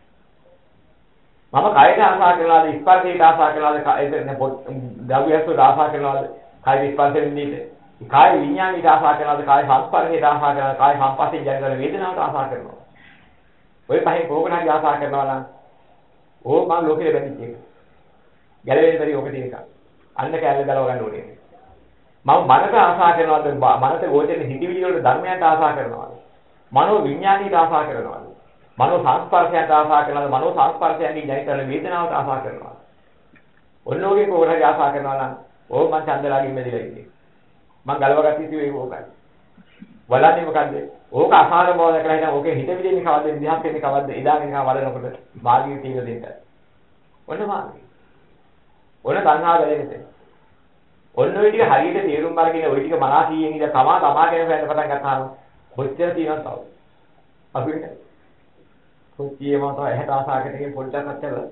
මම කායයට ආසා කරනවාද ස්පර්ශයට ආසා කරනවාද ද්‍රව්‍යස්වයට ආසා කරනවාද කාය ස්පර්ශයෙන් නිදේ කාය විඥානයට ආසා කරනවාද කාය සංස්පර්ශයට ආසා කරනවාද කාය සංපස්සයෙන් ජනිත වේදනාවට ආසා කරනවා ඔය පහෙන් කොහොමද හරි ආසා කරනවා නම් ඕක මම ලෝකෙට බැඳිච්ච එක ගැලවෙන්න බැරි ඔක තියෙන එක අන්න කැලේ දලව ගන්න ඕනේ මම මනස ආසා කරනවාද මනස ගෝචරෙන හිතවිලි වල ධර්මයන්ට ආසා කරනවාද මනෝ විඥානයට ආසා කරනවාද මනෝ සංස්පර්ශයට ආසා කරනවා මනෝ සංස්පර්ශයෙන් ජනිත වෙන වේදනාවට ආසා කරනවා. ඔන්නෝගේ කොහොමද ආසා කරනවා නම් ඕක මං චන්දරාගෙන් මෙදිලා ඉන්නේ. මං ගලවගත්ත ඉතින් ඒක ඕකයි. බලන්නේ මොකද්ද? ඕක අසාර බව දැකලා හිටන් ඕකේ හිත විදින්නේ කවද්ද විදිහක් වෙන්නේ කවද්ද ඉදාගෙන කව වඩනකොට මාර්ගය තීර දෙන්න. ඔන්න මාර්ගය. ඔන්න තණ්හාව වැළෙන්නේ. ඔන්න ඔය ටික හරියට තේරුම් අරගෙන ඔය ටික මනසීයෙන් ඉඳ තමා ගැන හොයන්න පටන් ගත්තාම කොච්චර තියෙනවද තව? අපිට කොච්චියම තව එහෙට ආසාවකටකින් පොඩ්ඩක් අත්හැරලා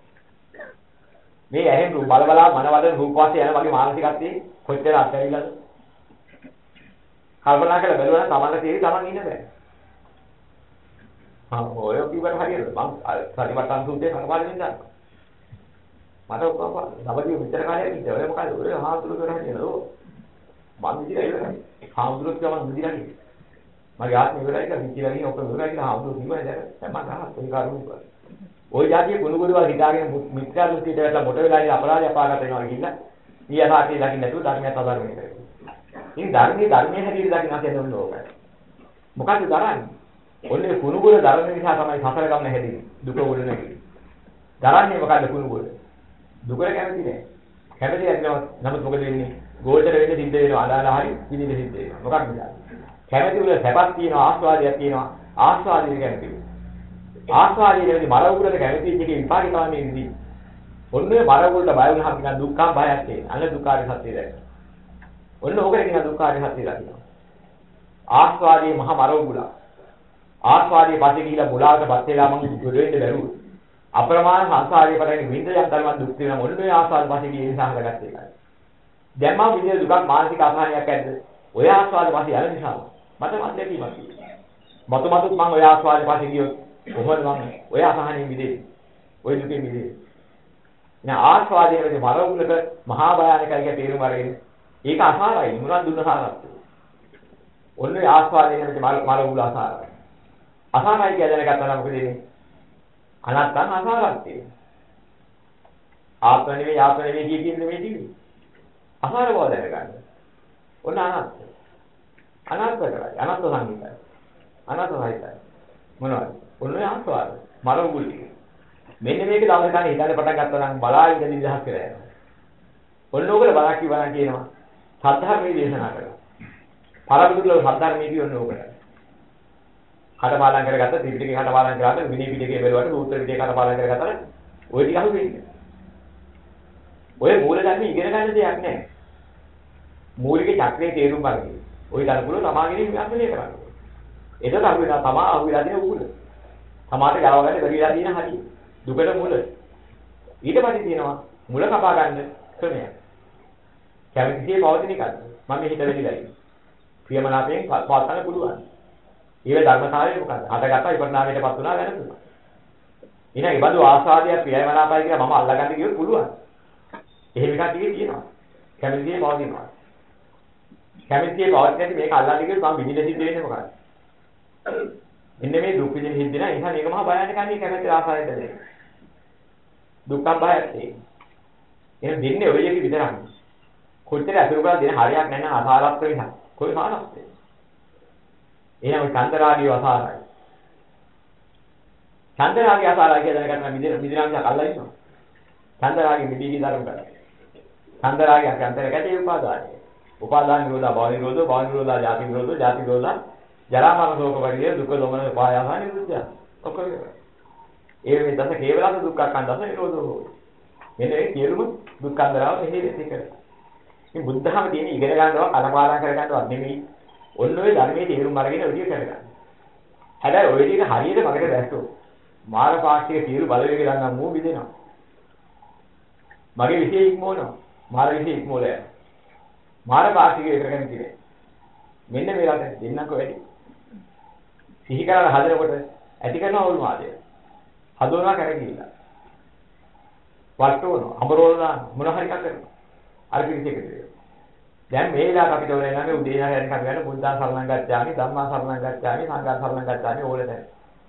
මේ ඇහෙන් බල බලා මනවල රූපවාසය යන වගේ මානසිකත්වයේ කොච්චර අත්හැරිලාද? කල්පනා කරලා බලුවා නම් තමන්ට තේරි තමන් ඉන්න බෑ. ඔය කිව්වට හරියද? මං සතිපට්ඨාන සූත්‍රයේ කනපාලින් දාන්න. මට ඔක්කොම නවදී මෙච්චර කාලයක් ඉඳලා ඔය මොකද ඔය හාමුදුරුවෝ කරා හරියද? මං විදිහට ඉවරයි. හාමුදුරුවෝ කියවන විදිහට නෙවෙයි. මගේ ආත්මය ඉවරයි කියලා විචිලා ගිහින් ඔක්කොම ඉවරයි කියලා හාමුදුරුවෝ කිව්වා දැන් මම ගහත් ඒ කාරුණු කිව්වා. ওই જાතිය ගුණගුරුවා හිතාගෙන මිත්‍යා දෘෂ්ටියට වැටලා මොට වෙලා ඉඳලා අපරාධය අපාගත වෙනවා කියලා ඊයසාරටි දකින්න නැතුව ධර්මයට අදාළව කරේ. ඉතින් ධර්මයේ හැටියට දකින්න හදන්න ඕනේ ඕකයි. මොකද්ද දරන්නේ? ඔන්නේ කුණුගුර ධර්ම නිසා තමයි සසර ගමන හැදෙන්නේ. දුක උඩ නැගී. දරන්නේ මොකද්ද කුණුගුර? දුකට කැමති නෑ. කැමති නැත්නම් නමුත් මොකද වෙන්නේ? ගෝල්ඩට වෙන්න සිද්ධ වෙනවා. අදාලා හරි විදිහට සිද්ධ වෙනවා. මොකක්ද කියන්නේ? කැමති උල සැපක් තියෙනවා, ආස්වාදයක් තියෙනවා. ආස්වාදයට කැමති. ආස්වාදයේ මර උගුරට කැමති එකේ විපාකේ තමයි මේ විදිහ. ඔන්නේ මර උගුරට බය වුණාම නිකන් දුක්ඛම් බයක් තියෙන. අන්න දුක්ඛාරය සත්‍යය දැක්ක. ඔන්න ඕකට කියන දුක්ඛාරය සත්‍යය දකින්න. ආස්වාදයේ මහ මර උගුරා. ආස්වාදයේ පස්සේ ගිහිලා මුලාවටපත් වෙලා මම ගොඩ වෙන්න බැරුව. අප්‍රමාණ සංසාරයේ පටන් විඳ යම් තරමක් දුක් වෙනවා. ඔන්න ඔය ආස්වාද පස්සේ ගියේ නිසා හදගත්ත එකයි. දැන් මම විඳින දුකක් මානසික අසහනයක් ඇද්ද? ඔය ආස්වාද පස්සේ යන නිසා මට මන්දකීමක් තියෙනවා. මතුමතුත් මම ඔය ආස්වාද පස්සේ ගියොත් කොහොමද මම ඔය අසහනෙ මිදෙන්නේ? ඔය දුකෙන් මිදෙන්නේ? නා ආස්වාදයේ වෙන්නේ මර උගලක මහා භයානකයි කියලා තේරුම් අරගෙන ඒක අසාරයි මුලන් දුන්න සාරවත්. ඔන්න ඔය ආස්වාදයේ වෙන්නේ මර උගල අසාරයි. අසාරයි කියලා දැනගත්තා නම් මොකද වෙන්නේ? අනත්තං අසාරත්වය. ආත්ම නෙවෙයි කියන්නේ මේ දිවි. අසාර බව දැනගන්න. ඔන්න අනත්ත. අනත්ත කරයි. අනත්ත සංගීතයි. අනත්ත සහිතයි. මොනවද? ඔන්න ඔය ආස්වාද. මර උගුල් ටික. මෙන්න මේක දවස් ගන්න හිතන්න පටන් ගත්තා නම් බලා ඉඳන් නිදහස් කරලා යනවා. ඔන්න ඕකල බලා කියනවා. සද්ධර්මයේ දේශනා කරනවා. පරමදුල සද්ධර්මයේ කියන්න ඕකට. කටපාඩම් කරගත්ත ත්‍රිපිටකේ කටපාඩම් කරාට විනය පිටකේ බැලුවට සූත්‍ර පිටකේ කටපාඩම් කරගත්තා ඔය ටික අහු වෙන්නේ. ඔය මූල ධර්ම ඉගෙන ගන්න දෙයක් නැහැ. මූලික චක්‍රයේ තේරුම් ගන්න. ඔය ධර්මවල තමාගෙන විශ්ලේෂණය කරන්න. එතකොට අහු වෙනවා තමා අහු වෙලා තියෙන උගුල. තමාට ගලව ගන්න බැරි වෙලා තියෙන හැටි. දුකට මුල. ඊට පස්සේ තියෙනවා මුල කපා ගන්න ක්‍රමය. කැමතිසේ පවතින එකක්. මම හිත වෙලිලයි. ප්‍රියමනාපයෙන් පවත්න්න පුළුවන්. ඊළ ධර්මතාවය මොකක්ද? හටගත්තා විපරණාමයටපත් වුණා වෙනතුණා. එහෙනම් ඒ බඳු ආස්වාදයක් ප්‍රියමනාපයි කියලා මම අල්ලගන්න කිව්වොත් පුළුවන්. එහෙම එකක් තියෙනවා. කැමතිසේ පවතිනවා. කැමතිසේ පවතින්නේ මේක අල්ලන්න කිව්වොත් මම විඳින සිද්ධ වෙන්නේ මොකක්ද? මෙන්න මේ දුක් විඳින හිද්ද නා එහෙනම් මේක මහා භයානක කන්නේ කැමති ආසාවෙන්ද දෙන්නේ. දුක්ඛ භයත් ඒ. එහෙනම් දෙන්නේ ඔය එක විතරක්. කොච්චර අතුරු කරලා දෙන හරියක් නැහැ අසාරත්ව නිසා. කොයි සාරත්වද? එහෙනම් චන්දරාගිය අසාරයි. චන්දරාගිය අසාරයි කියලා දැනගන්න මිදිනාංශයක් අල්ලලා ඉන්නවා. චන්දරාගිය මිදීගේ ධර්ම කරා. චන්දරාගිය අන්තර ගැටේ උපාදානයි. උපාදාන නිරෝධා භව නිරෝධෝ භව නිරෝධා ජාති නිරෝධෝ ජාති නිරෝධා ජරා මරණ ශෝක පරිදේ දුක දොමන උපායාස නිරුද්ධය. ඔක්කොම ඒ මේ දස කේවලස දුක්ඛ දස නිරෝධෝ. මෙන්න මේ සියලුම දුක්ඛන්දරාව මෙහෙ දෙක. මේ බුද්ධහම තියෙන ඉගෙන ගන්නවා කලපාඩම් කර ගන්නවත් නෙමෙයි. ඔන්න ඔය ධර්මයේ තේරුම් අරගෙන ඔය විදිහ කරගන්න. හැබැයි ඔය ටික හරියට මගට දැස්සෝ. මාර පාක්ෂික සියලු බලවේග ගන්නා මූ බිදෙනවා. මගේ විශේෂ ඉක්මවනවා. මාර විශේෂ ඉක්මවලයි. මාර පාක්ෂික කරගෙන ඉන්නේ. මෙන්න මේකට දෙන්නකෝ වැඩි. සිහි කරලා හදනකොට ඇති කරන ඕල්මාදය. හදවනවා කරගිලා. වට්ටෝන අමරෝලා මොන හරි එකක් කරනවා. අර පිළිසෙකට. දැන් මේ වෙලාවට අපිට ඕනේ නම් උදේ ඉඳලා යනකම් ගන්න බුද්ධා සරණං ගච්ඡාමි ධම්මා සරණං ගච්ඡාමි සංඝා සරණං ගච්ඡාමි ඕල දැන්.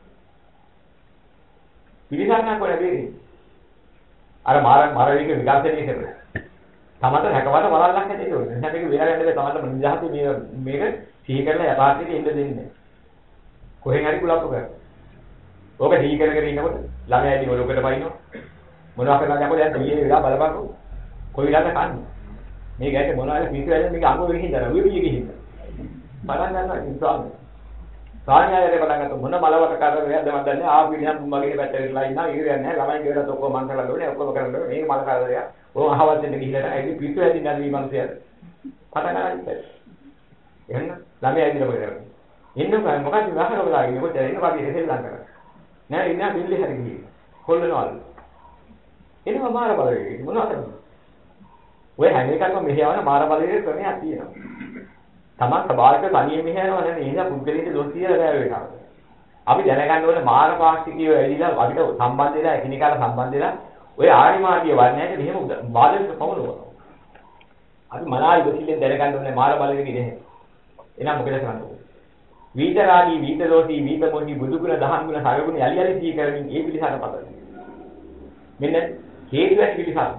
පිළිසරණක් වල වෙන්නේ. අර මාර වේග විකාශනය කරනවා. තමන්ට හැකවට වලල්ලක් හැදෙන්න ඕනේ. එහෙනම් මේක වෙලා යන්න බෑ තමන්ට නිදහසේ මේක සිහි කරලා යථාර්ථයට එන්න දෙන්නේ. කොහෙන් හරි කුලප්පු කරා. ඕක සිහි කරගෙන ඉන්නකොට ළමයා ඉතින් ඔලොකට පයින්නවා. මොනවා කරලාද යකෝ දැන් ඊයේ වෙලා බලපන්කෝ. කොයි වෙලාවද කන්නේ? මේ ගැටේ මොනවාද පිටු වෙන්නේ මේක අඟුල ගිහින් දාලා උය පිය ගිහින්. පටන් ගන්නවා ඉතින් ස්වාමී. සාහනයලේ පටන් ගත්ත මොන මලවට කරදරයක්ද මන් දන්නේ ආපු ඉතින් මගේ පැත්තට ඉරලා ඉන්නවා ඉරියන්නේ නැහැ ළමයි ගෙදරත් ඔක්කොම මං කරලා ඕනේ ඔක්කොම කරලා ඕනේ මේක මල කරදරයක්. ඕම අහවල් දෙන්න ගිහිල්ලා නැහැ ඉතින් පිස්සු ඇදින්න නැති මේ මිනිස්සයාට. පටන් ගන්නවා. එහෙනම් ළමයි ඇදින්න මොකද? ඉන්නකෝ මොකක්ද වහරව දාගෙන කොච්චර ඉන්නකෝ අපි ඉතින් ලං කරා. නෑ ඉන්න බිල්ලේ හරි ගිහින්. කොල්ලනවලු. එනවා මාර බලවේගය මොනවද? ඔය හැම එකක්ම මෙහෙයවන මාර බලවේගයේ ක්‍රමයක් තියෙනවා. තමන් සබාරක තනියෙන් මෙහෙයනවා නෙමෙයි එහෙනම් පුද්ගලික දොස් කියලා බෑ වෙනවා. අපි දැනගන්න ඕනේ මාර පාක්ෂිකයෝ ඇවිල්ලා අපිට සම්බන්ධ වෙලා එකිනෙකාට සම්බන්ධ වෙලා ඔය ආර්ය මාර්ගයේ වර්ණයට මෙහෙම බාධක පවුලනවා. අපි මනාලි දෙසියෙන් දැනගන්න ඕනේ මාර බලවේගය නෙමෙයි. එහෙනම් මොකද කරන්නේ? විතරාගී විතරෝසී විතමෝහි බුදුගුණ දහම් ගුණ සරගුණ යලි යලි සී කරමින් ඒ පිළිසාර පතන. මෙන්න හේතුවක් පිළිසාර.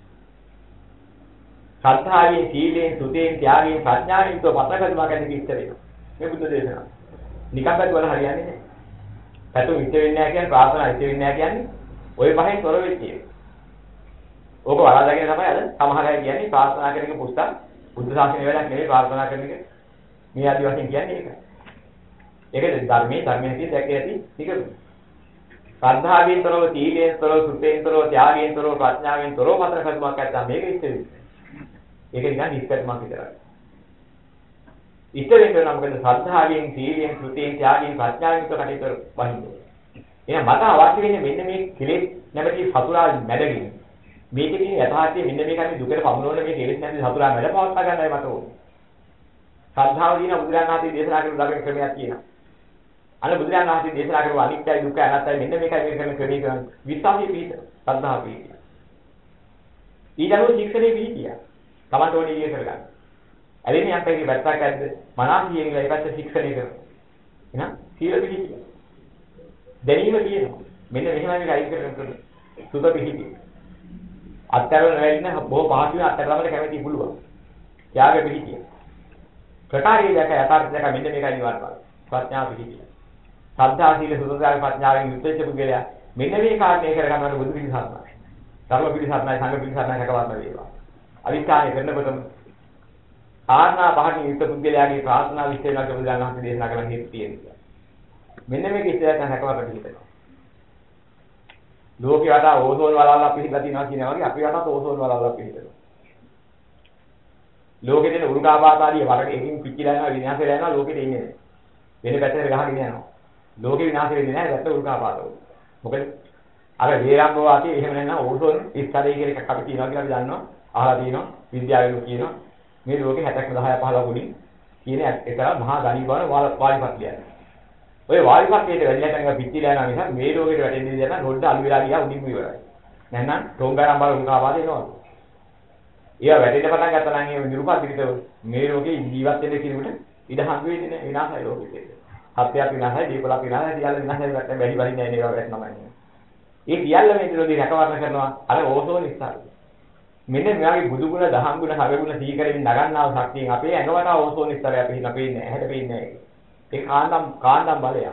සත්‍යාවේ සීලෙන් සුතේන් ත්‍යාගයෙන් ප්‍රඥාවෙන් තෝ පතකදමා ගැන විස්තර වෙනවා. මේ බුද්ධ දේශනාව. නිකම්පත් වල හරියන්නේ නැහැ. පැතු විස්තර වෙන්නේ නැහැ කියන්නේ ප්‍රාර්ථනා විස්තර වෙන්නේ නැහැ කියන්නේ ওই පහෙන් තොර වෙච්ච එක. ඕක වරාදාගෙන තමයි අද සමහර අය කියන්නේ ප්‍රාර්ථනා කරන එක පුස්තක බුද්ධ ශාසනය වැඩක් නෙවෙයි ප්‍රාර්ථනා කරන එක. මේ ආදි වශයෙන් කියන්නේ ඒක. ඒකද ධර්මයේ දැක්කේ ඇති ටික. ශ්‍රද්ධාවෙන් තොරව, සීලයෙන් තොරව, සුතේන් තොරව, ත්‍යාගයෙන් තොරව, ප්‍රඥාවෙන් තොරව පතකදමක් නැත්නම් මේක ඉස්තර වෙන්නේ. ඒක නිකන් ඉස්කටමක් විතරයි. ඉස්තර වෙනවා මොකද ශ්‍රද්ධාවෙන්, සීලයෙන්, සුතේන්, ත්‍යාගයෙන්, ප්‍රඥාවෙන් තොර කටයුතු වහින්න. එහෙනම් මට අවශ්‍ය වෙන්නේ මෙන්න මේ කෙලෙස් නැමැති සතුරා මැඩගෙන. මේකේ තියෙන යථාර්ථය මෙන්න මේකයි දුකට පමුණවන මේ කෙලෙස් නැමැති සතුරා මැඩ පවත්වා ගන්නයි මට ඕනේ. ශ්‍රද්ධාව දින බුදුරජාණන් වහන්සේ දේශනා කරන ධර්ම ක්‍රමයක් තියෙනවා. අන්න බුදුරජාණන් වහන්සේ දේශනා කරපු අනිත්‍යයි දුක්ඛයි අනාත්තයි මෙන්න මේකයි මේ කරන ක්‍රමයේ කරන විශ්වාසී පිහිට ශ්‍රද්ධාව පිහිටිය. ඊළඟ ශික්ෂණේ පිහිටිය. තමන්ට ඕනේ ඉය කරගන්න. ඇලෙන්නේ යම්පේකේ වැත්තක් ඇද්ද මනසියෙන් ඉලයිපත් ශික්ෂණේ කරනවා. එහෙනම් සීල පිහිටිය. දැනීම තියෙනවා. මෙන්න මෙහෙමයි මේක අයිති කරගන්න සුද පිහිටිය. අත්තරව නැවෙන්න බොහෝ පහසුවෙන් අත්තරවලට කැමති පුළුවන්. ත්‍යාග පිහිටිය. ප්‍රකාරයේ දැක යථාර්ථ දැක මෙන්න මේකයි නිවර්තන. ප්‍රඥා පිහිටිය. සද්ධා සීල සුතතාවේ ප්‍රඥාවෙන් යුක්තච්ච පුද්ගලයා මෙන්න මේ කාර්යය කරගන්නවට බුදු පිළිසරණයි. ධර්ම පිළිසරණයි සංඝ පිළිසරණයි හැකවන්න වේවා. අවිස්ථානය කරනකොටම ආර්ණා පහකින් යුක්ත පුද්ගලයාගේ ප්‍රාර්ථනා විශ්ේෂණක බුදුරජාණන් වහන්සේ දේශනා කරන හේතු තියෙනවා. මෙන්න මේක ඉස්සරහට හැකවන්න පිළිපෙනවා. ලෝකේ වටා ඕසෝන් වලල්ලා පිළිලා තියෙනවා කියනවා වගේ අපි වටාත් ඕසෝන් වලල්ලා පිළිපෙනවා. ලෝකේ දෙන උරුකාපාත ආදී වලක එකකින් පිච්චිලා යනවා විනාශ වෙලා යනවා ලෝකෙට ඉන්නේ නැහැ. වෙන පැත්තකට ගහගෙන යනවා. ලෝකේ විනාශ වෙන්නේ නැහැ වැත්ත උල්කාපාතව. මොකද අර වේරම්බෝ වාසිය එහෙම නැත්නම් ඕසෝන් ස්තරය කියලා එකක් අපි කියනවා කියලා අපි දන්නවා. අහලා තියෙනවා විද්‍යාවෙන් කියනවා. මේ ලෝකේ 60ක් 10ක් 15 ගුණින් කියන එකතරම් මහා ගණීබාන වාරිපත්ලියක්. ඔය වාරිපත්ලියට වැඩිලා යන පිටිලා යන නිසා මේ ලෝකෙට වැටෙන්නේ දැන් රොඩ අලු වෙලා ගියා උඩින්ම ඉවරයි. නැත්නම් ටෝංගාරම්බල උල්කාපාත එනවා. ඒවා වැටෙන්න පටන් ගත්තා නම් ඒ නිරුපාදිතව මේ ලෝකේ ජීවත් වෙන්න කිරුවට ඉඩ හම්බ වෙන්නේ නැහැ විනාශයි ලෝකෙට. හත්යක් විනාශයි, දීපලක් විනාශයි, සියල්ල විනාශයි වැටෙන්න බැරි බලින් නැහැ ඒවා වැටෙනමයි. ඒ සියල්ල මේ දිනෝදී රැකවරණ කරනවා අර ඕසෝන් ඉස්සාර. මෙන්න මෙයාගේ බුදු ගුණ, දහම් ගුණ, හර ගුණ සිහි කරමින් නගන්නා වූ ශක්තියෙන් අපේ ඇඟවට ඕසෝන් ඉස්සාරය අපි හිතපෙන්නේ නැහැ, හැදෙන්නේ නැහැ. ඒ කාණ්ඩම් බලය.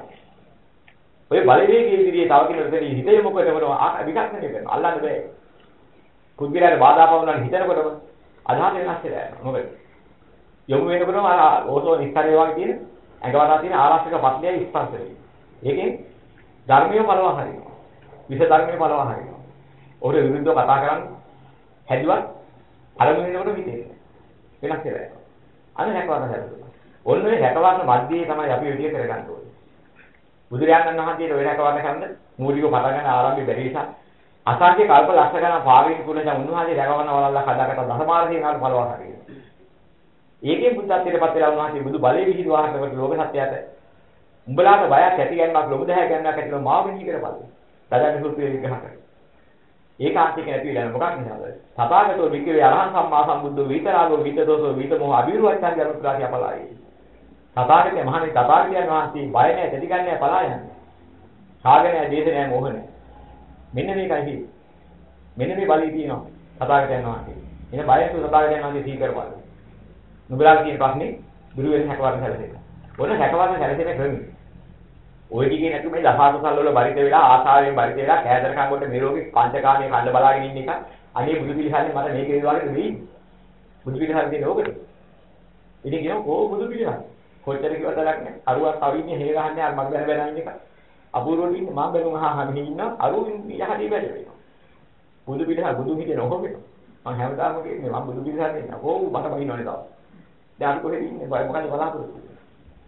ඔය බලවේගයේ ඉදිරියේ තව කෙනෙකුට හිත යොමු කරනකොට විකල්පනේ කරනවා. අල්ලන්න බෑ. කුද්ධිරාට බාධා පවුනන හිතනකොටම අදහස වෙනස් වෙලා යනවා. මොකද යොමු වෙනකොටම අර ඕසෝන් ඉස්සාරය වගේ තියෙන ඇඟවටා තියෙන ආරක්ෂක පත්ලයේ ස්පර්ශ වෙයි. ඒකෙන් ධර්මීය පළවා හරිනවා. විෂ ධර්මීය පළවා හරිනවා. ඔහුට විරුද්ධව කතා කරන්නේ හැදුවත් අරමුණ වෙනකොට හිතේ වෙනස් වෙලා යනවා. අන්න හැකවන්න හැදුවා. ඔන්න ඔය හැකවන්න මැදේ තමයි අපි විදිය කරගන්න ඕනේ. බුදුරජාණන් වහන්සේට ඔය හැකවන්න කරන්න මූලිකව පටන් ගන්න ආරම්භයේ බැරි නිසා අසංඛ්‍ය කල්ප ලක්ෂ ගණන් පාවිච්චි කරන දැන් උන්වහන්සේ හැකවන්න වලල්ලා කඩකට දසමාරකින් ආල් පළවා හරිනවා. ඒකෙන් බුද්ධත්වයට පත් වෙලා උන්වහන්සේ බුදු බලයේ විහිදුවාහකට ලෝක සත්‍යයට උඹලාට බයක් ඇති ගැනීමක් ලොමු දහැ ගැනීමක් ඇතිව මාව වෙනි කරපළු. රජාගේ සූත්‍රයේ විග්‍රහ කරනවා. ඒකාන්තික නැති වෙලා මොකක් නිසාද? තථාගතෝ වික්‍රේ අරහං සම්මා සම්බුද්ධෝ විතරාගෝ විතදෝසෝ විතමෝ අවිරුවච්ඡන්ති අනුත්‍රාතිය පලායි. තථාගතේ මහණේ තථාගතයන් වහන්සේ බය නැහැ, තැති ගන්නෑ පලා යන්නේ. සාගනෑ, දේශනෑ, මොහොනේ. මෙන්න මේකයි හිතේ. මෙන්න මේ බලය තියෙනවා තථාගතයන් වහන්සේ. එන බයතු තථාගතයන් වහන්සේ සී කරපළු. නුඹලාට තියෙන ප්‍රශ්නේ දුරු වෙන හැකවරණ සැලසෙන්න. ඔන්න හැකවරණ සැලසෙන ක්‍රමය. ඔය ටිකේ නැතු මේ දසාකුසල් වල බරිත වෙලා ආසාවෙන් බරිත වෙලා කෑදරකම් කොට මේ රෝගේ පංචකාමයේ කන්න බලාගෙන ඉන්න එක අනේ බුදු පිළිසන්නේ මට මේක වේවාගෙන වෙයි. බුදු පිළිසන්නේ තියෙන ඕකට. ඉතින් කියනවා කො බුදු පිළිසන්නේ. කොච්චර කිව්වද වැඩක් නැහැ. අරුවක් අවින්නේ හේ ගහන්නේ අර මග බැන බැන ඉන්න එක. අපූර්වට ඉන්නේ මම බැලුම අහගෙන ඉන්න අරුවින් යහදී වැඩ වෙනවා. බුදු පිළිහ බුදු හිතේ නොහොබේ. මම හැමදාම කියන්නේ මම බුදු පිළිහට ඉන්න. ඕ මට බයින්නවනේ තාම. දැන් අර කොහෙද ඉන්නේ? මොකද බලාපොරොත්තු වෙන්නේ?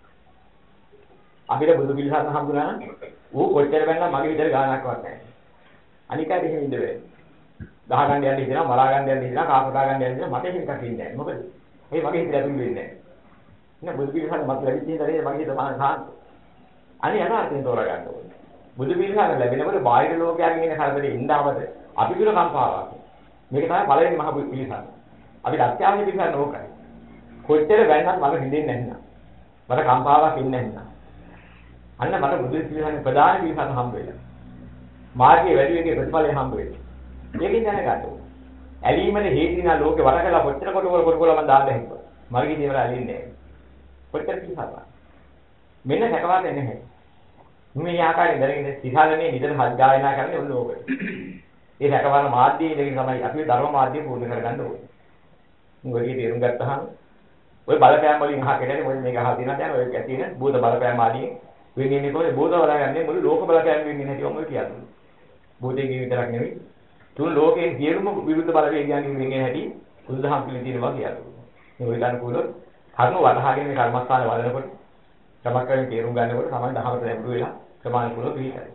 අපිට බුදු පිළිහත් හම්බුනා නම් ඌ කොච්චර බැලලා මගේ විතර ගානක්වත් නැහැ. අනික ඇයි එහෙම ඉඳ වෙන්නේ? ගහ ගන්න යන්න ඉඳලා මලා ගන්න යන්න ඉඳලා කාපකා ගන්න යන්න ඉඳලා මට එහෙම එකක් ඉන්නේ නැහැ. මොකද? ඒ මගේ හිතේ ඇතුල් වෙන්නේ නැහැ. නේ බුදු පිළිහත් මත ලැබිච්ච ඉඳලා මගේ හිත මහා සාන්ත. අනේ යථාර්ථයෙන් තෝරා ගන්න ඕනේ. බුදු පිළිහත් ලැබෙනකොට බාහිර ලෝකයෙන් එන කරදරේ ඉඳවද අපි තුල කම්පාවක්. මේක තමයි පළවෙනි මහ පිළිහත්. අපි අත්‍යවශ්‍ය පිළිහත් නෝකයි. කොච්චර වැන්නත් මම හිතෙන්නේ නැහැ. මට කම්පාවක් ඉන්නේ නැහැ. අන්න මට බුදු පිළිහත් ප්‍රධාන පිළිහත් හම්බ වෙලා. මාර්ගයේ වැඩි වෙගේ ප්‍රතිඵලය හම්බ වෙලා. මේකෙන් දැනගන්න ඕනේ. ඇලීමේ හේතිනා ලෝකේ වරකලා කොච්චර කොට මම දාන්න හැදුවා. මගේ දේවල් ඇලෙන්නේ නැහැ. කොච්චර පිළිහත්. මෙන්න සැකවාතේ නැහැ. මේ ආකාරයෙන් දැනගෙන සිතාලනේ නිතර හත්ගායනා කරන්නේ ඔන්න ඕක. ඒ සැකවන මාධ්‍යයේ ඉඳගෙන තමයි අපි ධර්ම මාධ්‍ය පූර්ණ කරගන්න ඕනේ. මොකද තේරුම් ගත්තහම ඔය බලපෑම් වලින් අහකටනේ මොකද මේක අහලා තියෙනවා දැන් ඔය ඇති වෙන භූත බලපෑම් ආදී වෙන්නේ කොහේ භූත බලයන්නේ මුළු ලෝක බලපෑම් වෙන්නේ නැතිවම ඔය කියන්නේ. භූතයේ විතරක් නෙවෙයි තුන් ලෝකයේ සියලුම විරුද්ධ බලවේගයන් වෙන්නේ නැති බුදුදහම පිළි තියෙනවා කියන්නේ. මේ ඔය ගන්න කුල කර්ම වටහාගෙන මේ කර්මස්ථාන වලනකොට සමකරණ තේරුම් ගන්නකොට තමයි දහමට ලැබුණු වෙලා ප්‍රමාණ කුල පිළිගන්නේ.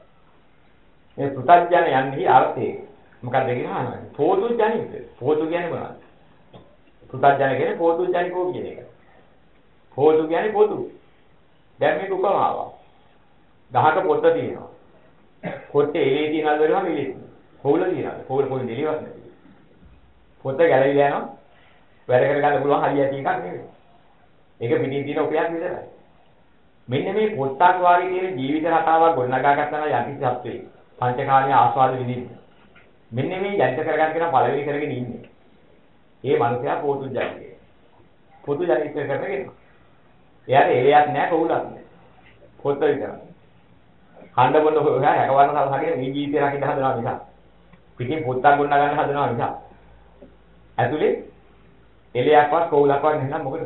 මේ පුතඥ යන්නේ අර්ථය මොකක්ද කියලා අහනවා. පොදු ජනිත. පොදු කියන්නේ මොනවද? පුතඥ කියන්නේ පොදු ජනිකෝ කියන එක. පොදු කියන්නේ පොදු. දැන් මේක උපමාවක්. 10ක පොත්ත තියෙනවා. පොත්තේ එළියේ තියනවද වෙනවා එළියේ. පොළ තියනවද? පොළ දෙලියක් නැති. පොත්ත ගැලවිලා යනවා. වැඩ කරගන්න පුළුවන් හරියට එකක් නෙවෙයි. ඒක පිටින් තියෙන උපයක් විතරයි. මෙන්න මේ පොත්තක් වාගේ තියෙන ජීවිත රටාවක් ගොඩනගා ගන්නවා යටිසි සත්වේ. පංචකාමී ආස්වාද විඳින්න. මෙන්න මේ යන්ත්‍ර කරගන්න කියන පළවෙනි කරගෙන ඉන්නේ. ඒ මනුස්සයා පොතු ජනිතය. පොතු ජනිත කරගෙන. එයාට එලයක් නැහැ කවුලක් නැහැ. පොත විතරයි. කණ්ඩ බොන්න හොයා හැකවන්න සලසගෙන මේ ජීවිතේ රකින්න හදනවා නිසා. පිටින් පොත්තක් ගොඩනගා ගන්න හදනවා නිසා. ඇතුලේ එලයක්වත් කවුලක්වත් නැත්නම් මොකද?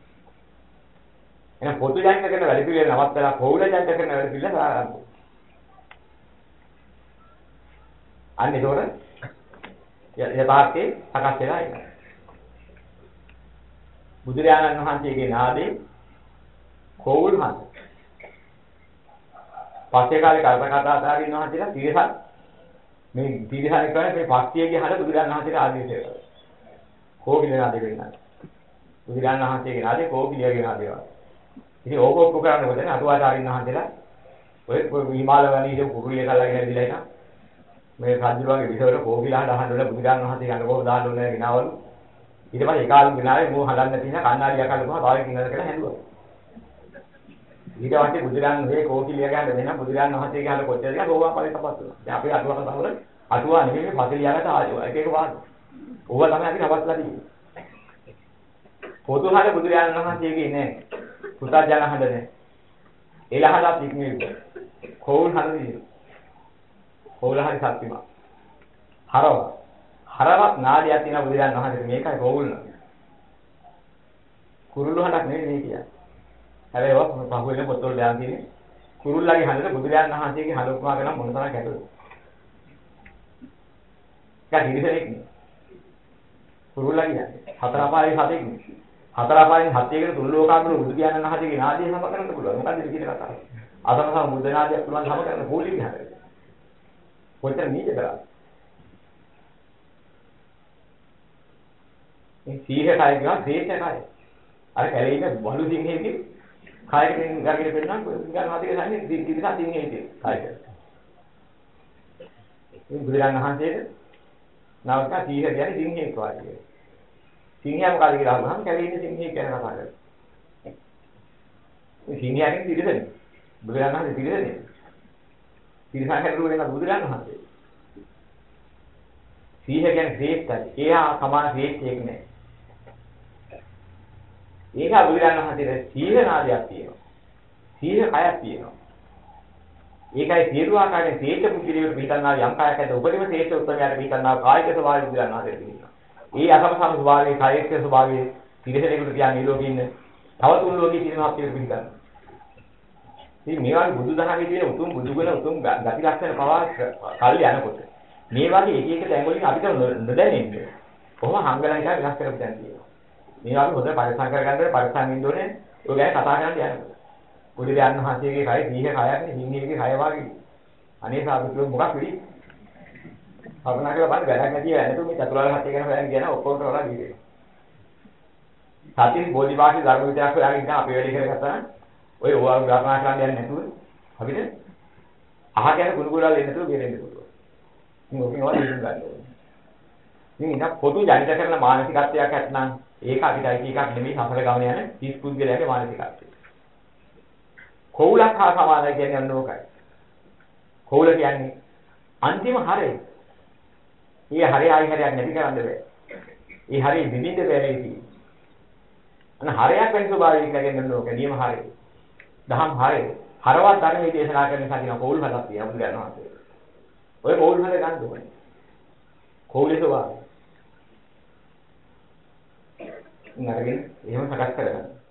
එහෙනම් පොතු ජනිත කරන වැඩ පිළිවෙල නවත්තලා කවුල ජනිත කරන වැඩ පිළිවෙල ආරම්භ. අන්න ඒතකොට යථාර්ථයේ සකස් වෙලා ඉන්නවා. බුදුරජාණන් වහන්සේගේ නාදේ කෝවුල් හඳ. පස්සේ කාලේ කල්පකතාදාරින් වහන්සේලා තිරසක් මේ තිරසක් කියන්නේ මේ පස්තියගේ හඳ බුදුරජාණන් වහන්සේට ආදේශ කරනවා. කෝකිල නාදේ වෙනවා. බුදුරජාණන් වහන්සේගේ නාදේ කෝකිලියගේ නාදේ. ඉතින් ඕක ඔක්කො කරන්නේ මොකද? අටුවාචාරින් වහන්සේලා ඔය හිමාල වනයේ කුරුල්ලේ කල්ලාගෙන ඇවිදලා ඉතින් මේ රාජ්‍යවගේ විසවර කෝකිලහඬ අහන්න බුදුරජාණන් වහන්සේ ගන්න කොහොමද දාන්න ඕනේ විනාවලු. ඊට පස්සේ ඒකාලු විනාවේ මෝ හදන්න තියෙන කන්නාඩි යකල්ල කොහොමද තාලේ කිනද කියලා හැදුවා. ඊට පස්සේ බුදුරජාණන් මේ කෝකිලිය ගන්න දෙන බුදුරජාණන් වහන්සේ ගන්න කොච්චරද කියලා ඕවා පරිතපත් වුණා. දැන් අපේ අටුවක තමයි අටුවා නෙමෙයි මේ පසලියාකට ආවා. එක එක වාද. ඕවා තමයි අපි නවත්තලා තියෙන්නේ. පොදුහාර බුදුරජාණන් වහන්සේගේ නෑ. පුතජන හඬ නෑ. එලහලා ඉක්මෙයි. කෝල් හඬ කෝල හරි සත්‍යම. හරවත් නාදයක් තියෙන බුදුරජාණන් වහන්සේ මේකයි කෝල් නම. කුරුළු හඬක් නෙවෙයි මේ කියන්නේ. හැබැයි ඔය පහුවෙන පොතවල දාන් තියෙන්නේ කුරුල්ලගේ හඬට බුදුරජාණන් වහන්සේගේ හඬ උපමා කරන මොන තරම් කැටද? ඒක දිවිසෙක් නේ. කුරුල්ලා කියන්නේ හතර අපායේ හතෙක් නේ. හතර අපායෙන් හතේකට තුන් ලෝකාග්‍ර බුදු පියාණන් වහන්සේගේ නාදය සම කරන්න පුළුවන්. මොකද මේ කියන කතාව. අසමසම බුද්ධ නාදයක් පුළුවන් සම කරන්න කෝලිගේ හඬ. කොච්චර නීච කරා. මේ සීහ කාය කියන ශ්‍රේෂ්ඨ කාය. අර කැලේ ඉන්න බඩු සිංහෙකේ කායකින් ගගෙන පෙන්නන ගන්නවාදී සන්නේ දිවිසා සිංහෙකේ කායක. මේ බුදුරජාණන් වහන්සේට නවක සීහ කියන්නේ සිංහෙක් වාගේ. සිංහයා මොකද කියලා අහුවම කැලේ ඉන්න සිංහෙක් ගැන කතා කරනවා. මේ සිංහයාගෙන් පිළිදෙන්නේ. බුදුරජාණන් වහන්සේ පිළිදෙන්නේ. පිරිසකට බුදුරජාණන් වහන්සේ. සීහ කියන්නේ ශ්‍රේෂ්ඨයි. එයා සමාන ශ්‍රේෂ්ඨයෙක් නෑ. ඒක බුදුරජාණන් වහන්සේට සීහ නාදයක් තියෙනවා. සීහ කයක් තියෙනවා. ඒකයි සියලු ආකාරයෙන් ශ්‍රේෂ්ඨ පුද්ගලයෙකුට පිටන්නා යම් කායයක් ඇත උපරිම ශ්‍රේෂ්ඨ උත්තරයට පිටන්නා කායික ස්වභාවය බුදුරජාණන් වහන්සේට තියෙනවා. ඒ අසමසම ස්වභාවයේ කායික ස්වභාවයේ පිරිසෙකුට තියන්නේ ලෝකෙ ඉන්න තව තුන් ලෝකයේ තියෙන හත්තියට පිළිගන්න. ඉතින් මේ වගේ බුදුදහමේ තියෙන උතුම් බුදුගුණ උතුම් ගති ලක්ෂණ පවා කල්ලි යනකොට මේ වගේ එක එක තැන් වලින් අපිට නොදැනෙන්නේ. කොහොම හංගලා ඉඳලා විනාශ කරපු තැන් තියෙනවා. මේ වගේ හොඳ පරිසම් කරගන්න පරිසම් වෙන්න ඕනේ. ඔය ගැන කතා කරන්න යනකොට. බුදුරජාණන් වහන්සේගේ කය දීහ කයක්නේ හිමිගේ කය වගේ. අනේ සාදුතුල මොකක් වෙයි? භවනා කරලා බලන්න වැඩක් නැතිව නැතු මේ චතුරාර්ය සත්‍ය ගැන හොයන් කියන ඔක්කොම කරලා දීලා. සතිය බෝධිපාක්ෂික ධර්ම විචාරක හොයාගෙන ඉන්න අපි වැඩි කරගත්තා නම් ඔය ඕවා ගාමනා කරන්න යන්නේ නැතුව අපිට අහගෙන කුණුගුරාල එන්න නැතුව ගෙරෙන්න පුළුවන්. ඉතින් ඔකෙන් ඔය ඉන්න ගන්න ඕනේ. ඉතින් ඉතින් පොදු ජනිත කරන මානසිකත්වයක් ඇත්නම් ඒක අපිට අයිති එකක් නෙමෙයි සසර ගමන යන 30 පුද්ගලයාගේ මානසිකත්වය. කෝලක් හා සමානයි කියන්නේ අන්න ඕකයි. කෝල කියන්නේ අන්තිම හරය. ඒ හරය ආයි හරයක් නැති කරන්න බෑ. ඒ හරය විඳින්න බෑ ඉතින්. අන්න හරයක් වෙන ස්වභාවයක් නැගෙන්න ඕක නියම හරය. දහම් හරය. හරවත් ධර්මයේ දේශනා කරන නිසා කියන කෝල් හදක් තියෙනවා බුදුරජාණන් වහන්සේ. ඔය කෝල් හද ගන්න ඕනේ. කෝලේ ස්වභාවය. නරගෙන එහෙම සකස් කරගන්න.